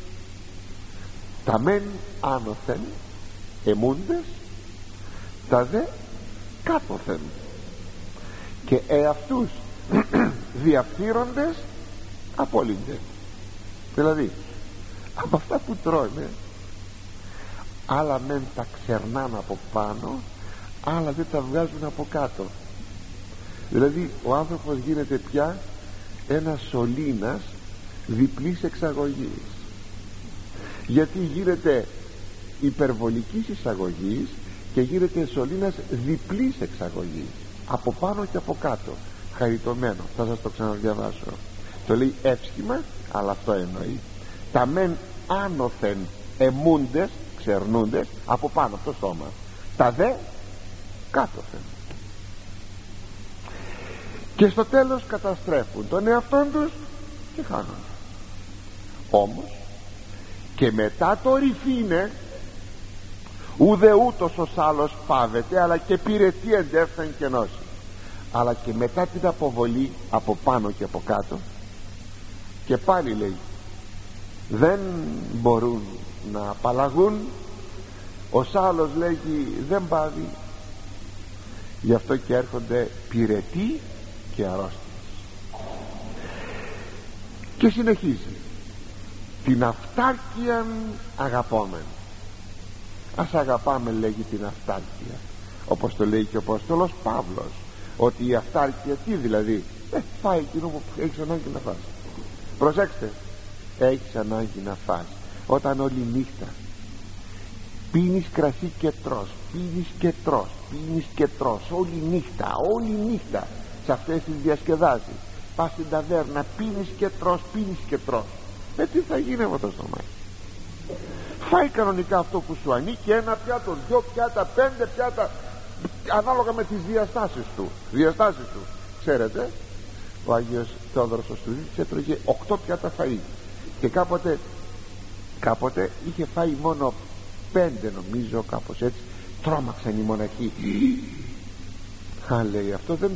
τα μεν άνωθεν εμούντες, τα δε κάτωθεν, και εαυτούς διαφθείροντες απόλυνται. Δηλαδή από αυτά που τρώνε, άλλα μεν τα ξερνάνε από πάνω, άλλα δεν τα βγάζουν από κάτω. Δηλαδή ο άνθρωπος γίνεται πια ένας σωλήνας διπλής εξαγωγής, γιατί γίνεται υπερβολικής εισαγωγής και γίνεται σωλήνας διπλής εξαγωγής, από πάνω και από κάτω. Χαριτωμένο, θα σας το ξαναδιαβάσω. Το λέει εύσχημα, αλλά αυτό εννοεί. Τα μεν άνωθεν εμούντες, ξερνούντες από πάνω από το στόμα, τα δε κάτωθεν, και στο τέλος καταστρέφουν τον εαυτόν τους και χάνονται. Όμως και μετά το ρηφίνε, ουδε ούτως ως άλλος πάβεται, αλλά και πυρετή εντεύθεν και νόση. Αλλά και μετά την αποβολή από πάνω και από κάτω, και πάλι λέει δεν μπορούν να απαλλαγούν, ως άλλος λέγει δεν πάβει. Γι' αυτό και έρχονται πυρετοί και αρρώστιες. Και συνεχίζει, την αυτάρκεια αγαπώμεν. Ας αγαπάμε, λέγει, την αυτάρκεια, όπως το λέει και ο Απόστολος Παύλος, ότι η αυτάρκεια τι δηλαδή? Φάει εκείνο που έχεις ανάγκη να φας. Προσέξτε, έχεις ανάγκη να φας. Όταν όλη νύχτα πίνεις κρασί και τρως, πίνεις και τρως όλη νύχτα σε αυτές τις διασκεδάσεις, πας στην ταβέρνα, πίνεις και τρως, τι θα γίνει με το στομάχι? Φάει κανονικά αυτό που σου ανήκει, ένα πιάτο, 2 πιάτα, 5 πιάτα, ανάλογα με τις διαστάσεις του. Ξέρετε, ο Άγιος Θεόδωρος ο Στουδίτης έτρωγε 8 πιάτα φαΐ, και κάποτε είχε φάει μόνο 5 νομίζω, κάπως έτσι. Τρόμαξαν οι μοναχοί. Λέει, αυτό δεν είναι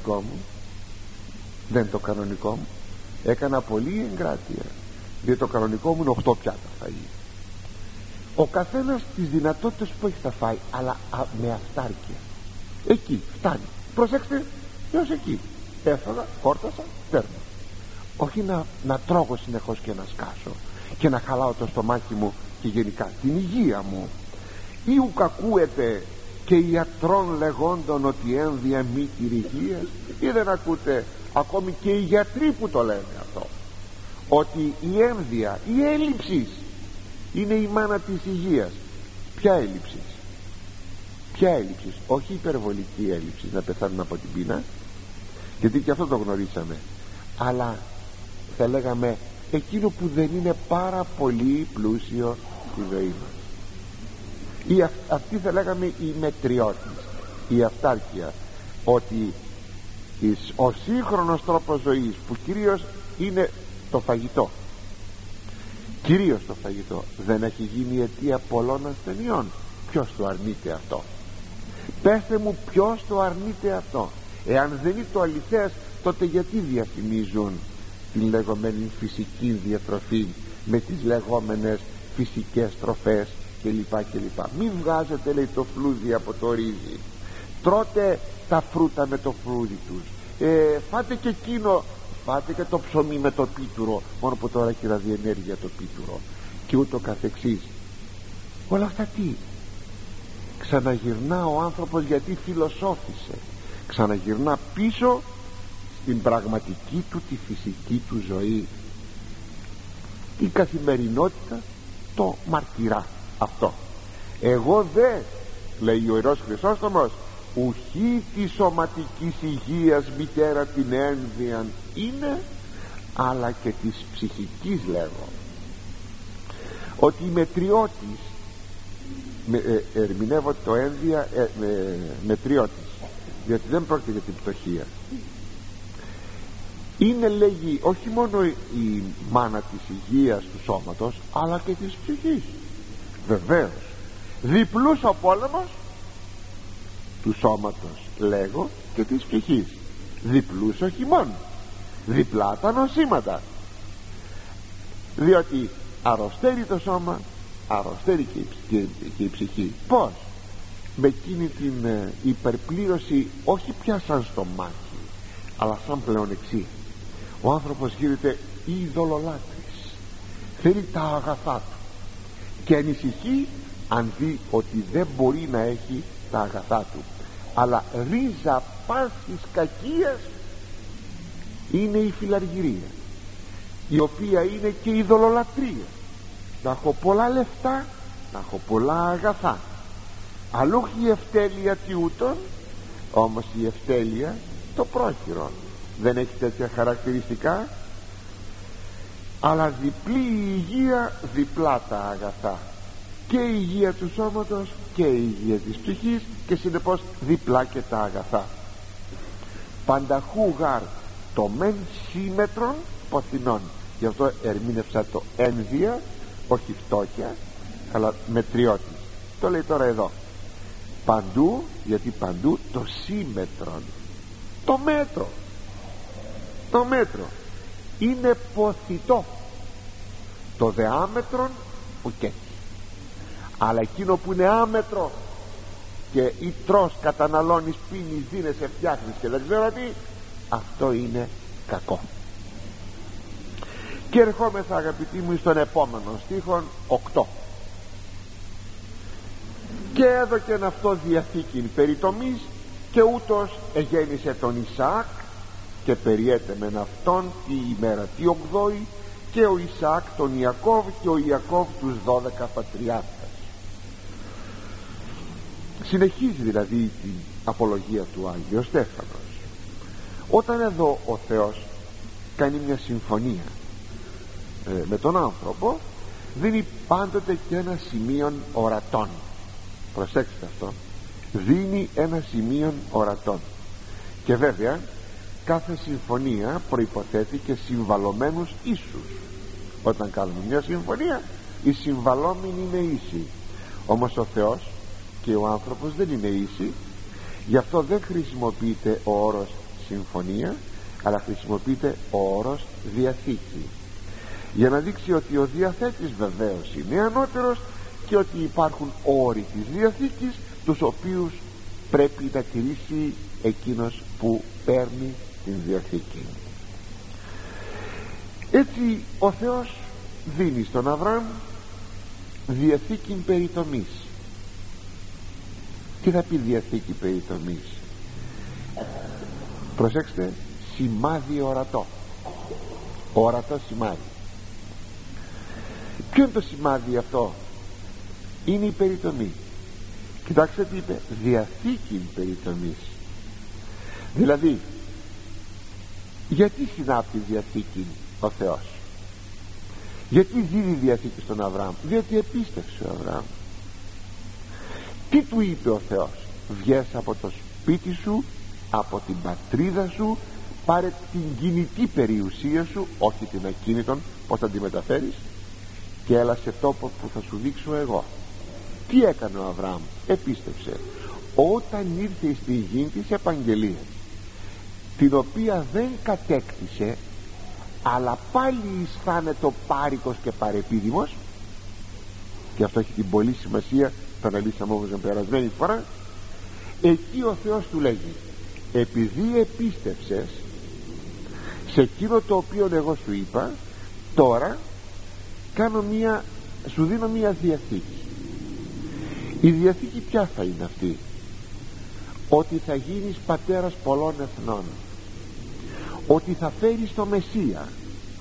το κανονικό μου, έκανα πολύ εγκράτεια, διότι το κανονικό μου είναι 8 πιάτα φαΐ. Ο καθένας τις δυνατότητες που έχει θα φάει, αλλά με αυτάρκεια. Εκεί φτάνει, προσέξτε, έως εκεί. Έφαγα, χόρτασα, παίρνω. Όχι να τρώγω συνεχώς και να σκάσω και να χαλάω το στομάχι μου και γενικά την υγεία μου. Ή ουκακούεται και οι ιατρών λεγόντων ότι ένδια μη υγείας? Ή δεν ακούτε ακόμη και οι γιατροί που το λένε αυτό, ότι η ένδια, η έλλειψη είναι η μάνα της υγείας? Ποια έλλειψη? Ποια έλλειψη? Όχι υπερβολική έλλειψη, να πεθάνουμε από την πείνα, γιατί και αυτό το γνωρίσαμε, αλλά θα λέγαμε εκείνο που δεν είναι πάρα πολύ πλούσιο στη ζωή μας, ή αυτή θα λέγαμε η μετριότης, η αυτάρκεια, ότι ο σύγχρονος τρόπος ζωής, που κυρίως είναι το φαγητό, κυρίως το φαγητό, δεν έχει γίνει αιτία πολλών ασθενειών. Ποιος το αρνείται αυτό? Πέστε μου, ποιος το αρνείται αυτό? Εάν δεν είναι το αληθές, τότε γιατί διαφημίζουν την λεγόμενη φυσική διατροφή με τις λεγόμενες φυσικές τροφές κλπ. Μην βγάζετε, λέει, το φλούδι από το ρύζι, τρώτε τα φρούτα με το φλούδι τους, φάτε και εκείνο, φάτε και το ψωμί με το πίτουρο, μόνο που τώρα έχει ραδιενέργεια το πίτουρο, και ούτω καθεξής. Όλα αυτά τι? Ξαναγυρνά ο άνθρωπος, γιατί φιλοσόφησε, ξαναγυρνά πίσω στην πραγματική του, τη φυσική του ζωή. Η καθημερινότητα το μαρτυρά αυτό. Εγώ δε, λέει ο Ιερός Χρυσόστομος, ουχή της σωματικής υγείας μητέρα την ένδυαν είναι, αλλά και της ψυχικής, λέγω. Ότι η μετριότης, ερμηνεύω το ένδυα μετριότης, διότι δεν πρόκειται για την πτωχία. Είναι, λέγει, όχι μόνο η μάνα της υγείας του σώματος, αλλά και της ψυχής. Βεβαίως, διπλούς ο πόλεμος του σώματος, λέγω, και της ψυχής. Διπλούς ο χειμών, διπλά τα νοσήματα, διότι αρρωσταίνει το σώμα, αρρωσταίνει και η ψυχή. Πώς? Με εκείνη την υπερπλήρωση, όχι πια σαν στομάχι, αλλά σαν πλεονεξία. Ο άνθρωπος γίνεται ειδωλολάτρης, θέλει τα αγαθά του και ανησυχεί αν δει ότι δεν μπορεί να έχει τα αγαθά του. Αλλά ρίζα πάσης κακίας είναι η φιλαργυρία, η οποία είναι και η ειδωλολατρία. Να έχω πολλά λεφτά, να έχω πολλά αγαθά, αλλού η ευτέλεια τιούτων. Όμως η ευτέλεια, το πρόχειρο, δεν έχει τέτοια χαρακτηριστικά. Αλλά διπλή η υγεία, διπλά τα αγαθά, και η υγεία του σώματος και η υγεία της ψυχής, και συνεπώς διπλά και τα αγαθά. Πανταχού γάρ το μεν σύμμετρον ποθηνών. Γι' αυτό ερμήνευσα το ένδυα, όχι φτώχεια, αλλά μετριότης. Το λέει τώρα εδώ παντού, γιατί παντού το σύμμετρον, το μέτρο, το μέτρο είναι ποθητό, το δε άμετρον ουκέτι. Αλλά εκείνο που είναι άμετρο και ή τρως, καταναλώνεις, πίνεις, δίνεσαι, φτιάχνεις και δεν ξέρω τι, αυτό είναι κακό. Και ερχόμεθα, αγαπητοί μου, στον επόμενο στίχον 8. Και έδωκεν αυτό διαθήκην περιτομής, και ούτως εγέννησε τον Ισαάκ, και περιέτεμεν αυτόν τη ημέρα τη 8η, και ο Ισαάκ τον Ιακώβ, και ο Ιακώβ τους 12 πατριάρχας. Συνεχίζει δηλαδή την απολογία του Άγιος Στέφανος. Όταν εδώ ο Θεός κάνει μια συμφωνία με τον άνθρωπο, δίνει πάντοτε και ένα σημείο ορατών. Προσέξτε αυτό, δίνει ένα σημείο ορατών. Και βέβαια κάθε συμφωνία προϋποθέτει και συμβαλωμένους ίσους. Όταν κάνουμε μια συμφωνία, οι συμβαλόμενοι είναι ίσοι. Όμως ο Θεός και ο άνθρωπος δεν είναι ίσοι. Γι' αυτό δεν χρησιμοποιείται ο όρος συμφωνία, αλλά χρησιμοποιείται ο όρος διαθήκη, για να δείξει ότι ο διαθέτης βεβαίως είναι ανώτερος, και ότι υπάρχουν όροι της διαθήκης, τους οποίους πρέπει να τηρήσει εκείνος που παίρνει την διαθήκη. Έτσι ο Θεός δίνει στον Αβραάμ διαθήκη περιτομής. Τι θα πει διαθήκη περιτομής? Προσέξτε, σημάδι ορατό, ορατό σημάδι. Ποιο είναι το σημάδι αυτό? Είναι η περιτομή. Κοιτάξτε τι είπε, διαθήκη περιτομής. Δηλαδή γιατί συνάπτει διαθήκη ο Θεός? Γιατί δίδει διαθήκη στον Αβραάμ? Διότι επίστευσε ο Αβραάμ. Τι του είπε ο Θεός? Βγες από το σπίτι σου, από την πατρίδα σου, πάρε την κινητή περιουσία σου, όχι την ακίνητον, πως θα τη μεταφέρεις, και έλα σε τόπο που θα σου δείξω εγώ. Τι έκανε ο Αβραάμ? Επίστευσε. Όταν ήρθε στη γη της επαγγελίας, την οποία δεν κατέκτησε, αλλά πάλι αισθάνεται το πάρικος και παρεπίδημος, και αυτό έχει την πολύ σημασία, το αναλύσαμε όμως την περασμένη φορά. Εκεί ο Θεός του λέγει, επειδή επίστευσες σε εκείνο το οποίο εγώ σου είπα, τώρα σου δίνω μία διαθήκη. Η διαθήκη ποια θα είναι αυτή? Ότι θα γίνεις πατέρας πολλών εθνών, ότι θα φέρεις το Μεσσία,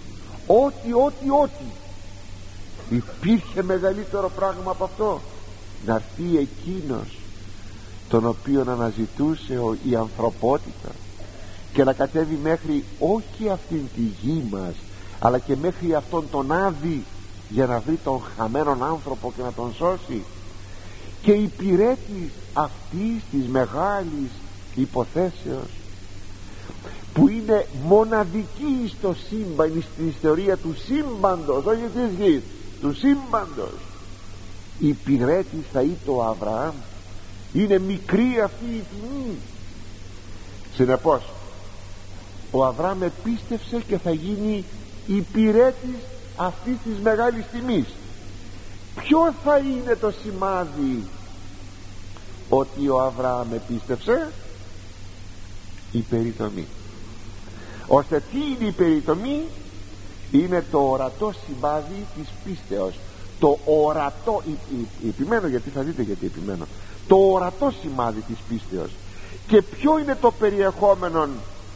ότι υπήρχε μεγαλύτερο πράγμα από αυτό? Να έρθει εκείνος τον οποίον αναζητούσε η ανθρωπότητα και να κατέβει μέχρι όχι αυτήν τη γη μας, αλλά και μέχρι αυτόν τον Άδη, για να βρει τον χαμένον άνθρωπο και να τον σώσει, και υπηρέτης αυτής της μεγάλης υποθέσεως που είναι μοναδική στο σύμπαν, στην ιστορία του σύμπαντος, όχι της γης, του σύμπαντος. Υπηρέτης θα είναι το Αβραάμ. Είναι μικρή αυτή η τιμή. Συνεπώς ο Αβραάμ επίστευσε και θα γίνει υπηρέτης αυτής της μεγάλης τιμής. Ποιο θα είναι το σημάδι ότι ο Αβραάμ επίστευσε? Η περιτομή. Ώστε τι είναι η περιτομή? Είναι το ορατό σημάδι της πίστεως. Το ορατό, επιμένω γιατί θα δείτε γιατί επιμένω, το ορατό σημάδι της πίστεως. Και ποιο είναι το περιεχόμενο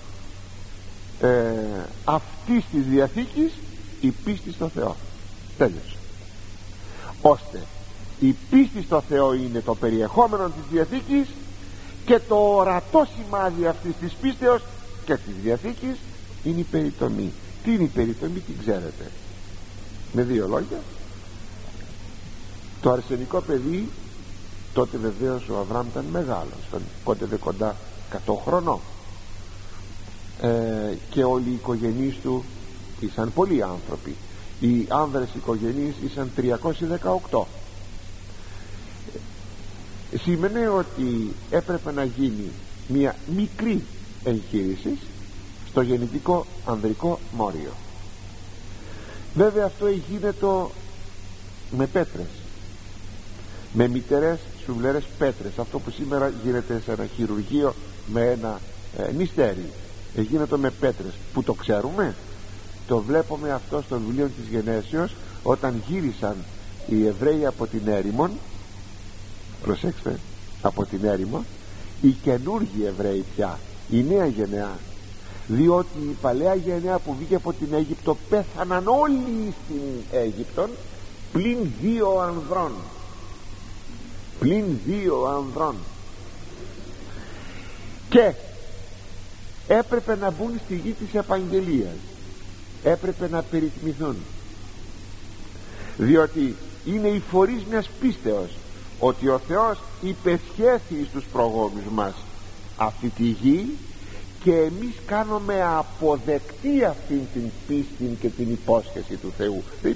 αυτής της διαθήκης? Η πίστη στο Θεό. Τέλειωσε. Ώστε η πίστη στο Θεό είναι το περιεχόμενο της διαθήκης, και το ορατό σημάδι αυτής της πίστεως και της διαθήκης είναι η περιτομή. Τι είναι η περιτομή? την ξέρετε. Με δύο λόγια, το αρσενικό παιδί, τότε βεβαίως ο Αβραάμ ήταν μεγάλος, ήταν κοντά 100 χρονών, και όλοι οι οικογενείς του ήσαν πολλοί άνθρωποι. Οι άνδρες οικογενείς ήσαν 318. Σήμαινε ότι έπρεπε να γίνει μια μικρή εγχείρηση στο γεννητικό ανδρικό μόριο. Βέβαια αυτό γίνεται με πέτρες, με μητερές σουβλερές πέτρες, αυτό που σήμερα γίνεται σε ένα χειρουργείο με ένα νηστέρι. Γίνεται με πέτρες, που το ξέρουμε, το βλέπουμε αυτό στο βιβλίο της Γενέσεως, όταν γύρισαν οι Εβραίοι από την έρημον. Προσέξτε, από την έρημο, οι καινούργοι Εβραίοι πια, η νέα γενεά, διότι η παλαιά γενεά που βγήκε από την Αίγυπτο πέθαναν όλοι στην Αίγυπτον πλην 2 ανδρών, πλην 2 ανδρών, και έπρεπε να μπουν στη γη της επαγγελίας, έπρεπε να περιτιμηθούν, διότι είναι οι φορείς μιας πίστεως ότι ο Θεός υπεσχέθη στους προγόνους μας αυτή τη γη, και εμείς κάνουμε αποδεκτή αυτή την πίστη και την υπόσχεση του Θεού. Δεν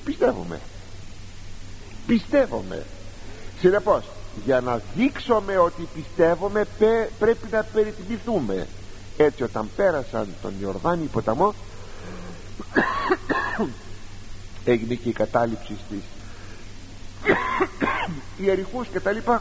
πιστεύουμε. Συνεπώς, για να δείξουμε ότι πιστεύουμε, πρέπει να περιτιμηθούμε. Έτσι όταν πέρασαν τον Ιορδάνη ποταμό, έγινε και η κατάληψη της ιεριχούς και τα λοιπά,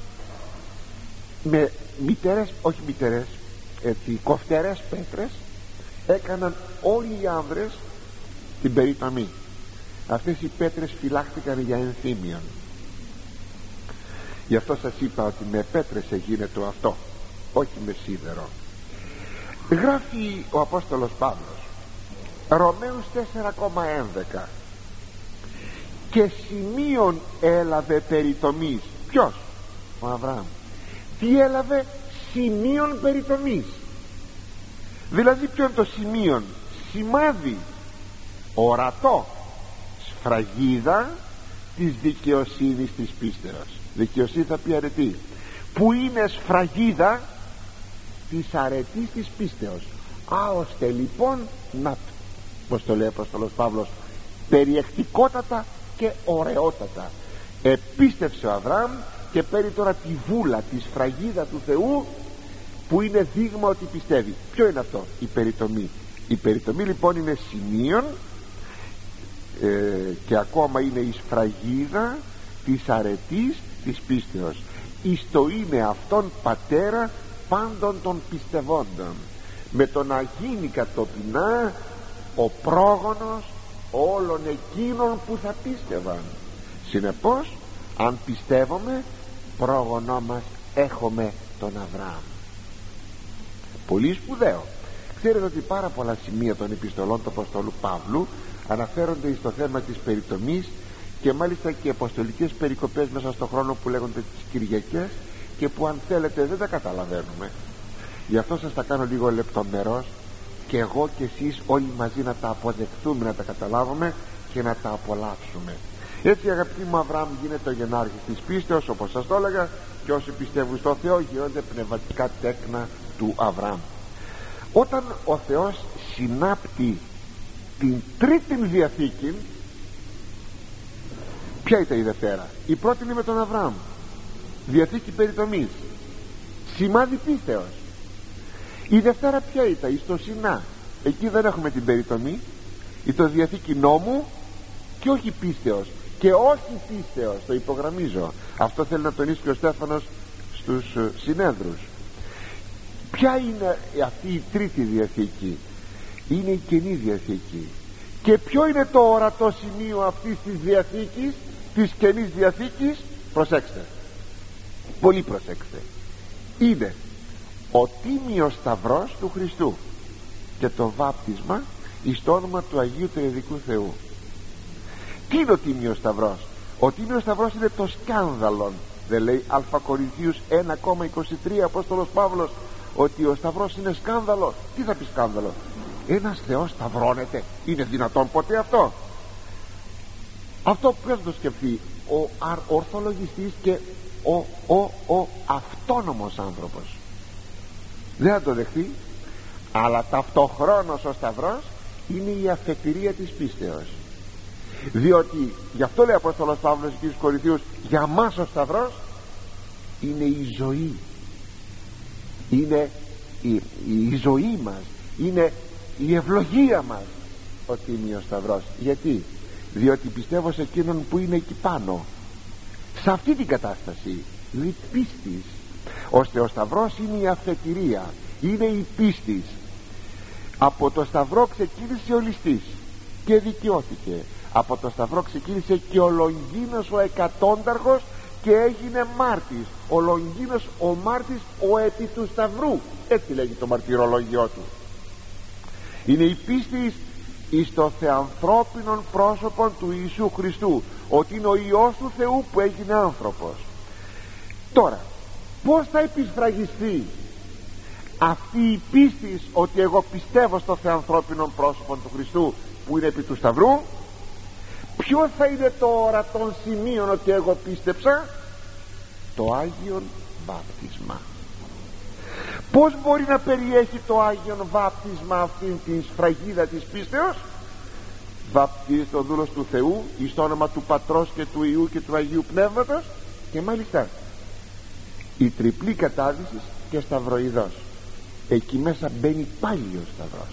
με μητερές, όχι μητερές, έτσι, κοφτερές πέτρες, έκαναν όλοι οι άνδρες την περιτομή. Αυτές οι πέτρες φυλάχτηκαν για ενθύμιον. Γι' αυτό σας είπα ότι με πέτρες εγίνεται αυτό, όχι με σίδερο. Γράφει ο Απόστολος Παύλος, Ρωμαίους 4,11, και σημείον έλαβε περιτομής. Ποιος? ο Αβραάμ? Τι έλαβε? Σημείον περιτομής. Δηλαδή ποιο είναι το σημείον? Σημάδι, ορατό, σφραγίδα της δικαιοσύνης της πίστεως. Δικαιοσύνη θα πει αρετή, που είναι σφραγίδα της αρετής της πίστεως. Ώστε λοιπόν να, πως το λέει ο Απόστολος Παύλος, περιεκτικότατα και ωραιότατα επίστευσε ο Αβραάμ και παίρνει τώρα τη βούλα, τη σφραγίδα του Θεού, που είναι δείγμα ότι πιστεύει. Ποιο είναι αυτό? Η περιτομή. Η περιτομή λοιπόν είναι σημείον και ακόμα είναι η σφραγίδα της αρετής της πίστεως. Εις το είναι αυτόν πατέρα πάντων των πιστευόντων, με το να γίνει κατοπινά ο πρόγονος όλων εκείνων που θα πίστευαν. Συνεπώς, αν πιστεύουμε, πρόγονό μας έχουμε τον Αβραάμ. Πολύ σπουδαίο. Ξέρετε ότι πάρα πολλά σημεία των επιστολών του Αποστόλου Παύλου αναφέρονται στο θέμα της περιτομής, και μάλιστα και αποστολικές περικοπές μέσα στον χρόνο που λέγονται τις Κυριακές, και που αν θέλετε δεν τα καταλαβαίνουμε. Γι' αυτό σας τα κάνω λίγο λεπτομερώς, και εγώ και εσείς όλοι μαζί να τα αποδεχτούμε, να τα καταλάβουμε και να τα απολαύσουμε. Έτσι, αγαπητοί μου, Αβραάμ γίνεται ο γενάρχης της πίστεως, όπως σας το έλεγα, και όσοι πιστεύουν στο Θεό γίνονται πνευματικά τέκνα του Αβραάμ. Όταν ο Θεός συνάπτει την τρίτη διαθήκη, ποια ήταν η Δευτέρα? Η πρώτη είναι με τον Αβραάμ, διαθήκη περιτομής, σημάδι πίστεως. Η Δευτέρα ποια ήταν? Εις το Σινά. Εκεί δεν έχουμε την περιτομή, ή το διαθήκη νόμου, και όχι πίστεως. Και όχι πίστεως, το υπογραμμίζω. Αυτό θέλει να τονίσει και ο Στέφανος στους συνέδρους. Ποια είναι αυτή η τρίτη διαθήκη? Είναι η Καινή Διαθήκη. Και ποιο είναι το ορατό σημείο αυτής της διαθήκης, της Καινής Διαθήκης? Προσέξτε, πολύ προσέξτε. Είναι ο τίμιος σταυρός του Χριστού και το βάπτισμα εις το όνομα του Αγίου Τριεδικού Θεού. Τι είναι ο τίμιος σταυρός? Ο τίμιος σταυρός είναι το σκάνδαλον. Δεν λέει Α Κορινθίους 1,23 Απόστολος Παύλος ότι ο σταυρός είναι σκάνδαλο? Τι θα πει σκάνδαλο? Ένας Θεός σταυρώνεται? Είναι δυνατόν ποτέ αυτό? Αυτό ποιος το σκεφτεί? Ο ορθολογιστής και ο αυτόνομος άνθρωπος δεν θα το δεχτεί. Αλλά ταυτοχρόνως ο σταυρός είναι η αφετηρία της πίστεως, διότι γι' αυτό λέει ο Απόστολος Παύλος στους Κορινθίους, για μας ο σταυρός είναι η ζωή, είναι η ζωή μας, είναι η ευλογία μας ο τίμιος σταυρός. Γιατί? Διότι πιστεύω σε εκείνον που είναι εκεί πάνω, σε αυτή την κατάσταση, δηλαδή πίστης, ώστε ο σταυρός είναι η αφετηρία, είναι η πίστης. Από το σταυρό ξεκίνησε ο ληστής και δικαιώθηκε. Από το σταυρό ξεκίνησε και ο Λογίνος ο εκατόνταρχος και έγινε μάρτης. Ο Λογίνος ο μάρτης ο επί του σταυρού, έτσι λέγει το μαρτυρολόγιό του. Είναι η πίστη εις το θεανθρώπινον πρόσωπον του Ιησού Χριστού, ότι είναι ο Υιός του Θεού που έγινε άνθρωπος. Τώρα πως θα επισφραγιστεί αυτή η πίστη ότι εγώ πιστεύω στο θεανθρώπινον πρόσωπον του Χριστού που είναι επί του σταυρού? Ποιο θα είναι το ορατόν σημείο ότι εγώ πίστεψα? Το Άγιον Βάπτισμα. Πως μπορεί να περιέχει το Άγιον Βάπτισμα αυτήν την σφραγίδα της πίστεως? Βαπτίζεται ο δούλος του Θεού εις το όνομα του Πατρός και του Υιού και του Αγίου Πνεύματος, και μάλιστα η τριπλή κατάδυση και σταυροειδός. Εκεί μέσα μπαίνει πάλι ο σταυρός.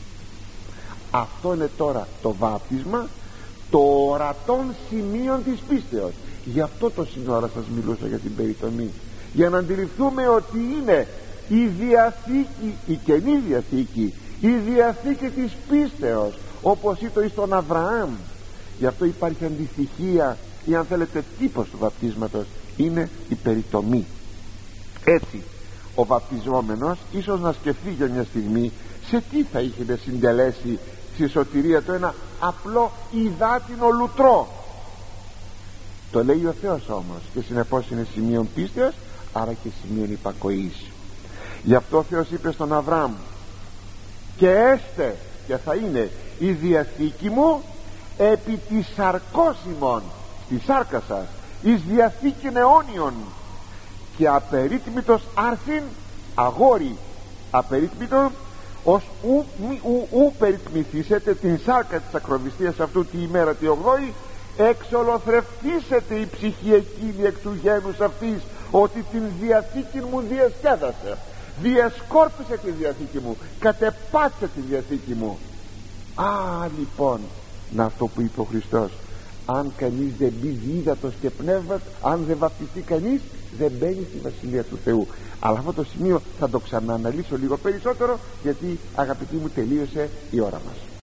Αυτό είναι τώρα το βάπτισμα, το ορατόν σημείο της πίστεως. Γι' αυτό το σύνορα σας μιλούσα για την περιτομή, για να αντιληφθούμε ότι είναι η διαθήκη, η Καινή Διαθήκη, η διαθήκη της πίστεως, όπως ήταν στον Αβραάμ. Γι' αυτό υπάρχει αντιστοιχεία, ή αν θέλετε τύπος του βαπτίσματος, είναι η περιτομή. Έτσι ο βαπτιζόμενος ίσως να σκεφτεί για μια στιγμή σε τι θα είχε συντελέσει στη σωτηρία του ένα απλό υδάτινο λουτρό. Το λέει ο Θεός όμως, και συνεπώς είναι σημείο πίστεως, άρα και σημείο υπακοής. Γι' αυτό ο Θεός είπε στον Αβραάμ: και έστε, και θα είναι η διαθήκη μου επί της σαρκός ημών, στη σάρκα σας, εις διαθήκην αιώνιον, και απερίτμητος άρθιν αγόρι απερίτμητο, ως ου περιτμηθήσετε την σάρκα της ακροβιστίας αυτού τη ημέρα τη 8η, εξολοθρευτήσετε η ψυχή εκείνη εκ του γένους αυτής, ότι την διαθήκη μου διασκέδασε, διασκόρπισε τη διαθήκη μου, κατεπάτησε τη διαθήκη μου. Λοιπόν, να αυτό που είπε ο Χριστός: αν κανείς δεν μπει ύδατος και πνεύμα, αν δεν βαπτιστεί κανείς, δεν μπαίνει στη Βασιλεία του Θεού. Αλλά αυτό το σημείο θα το ξανααναλύσω λίγο περισσότερο, γιατί αγαπητοί μου τελείωσε η ώρα μας.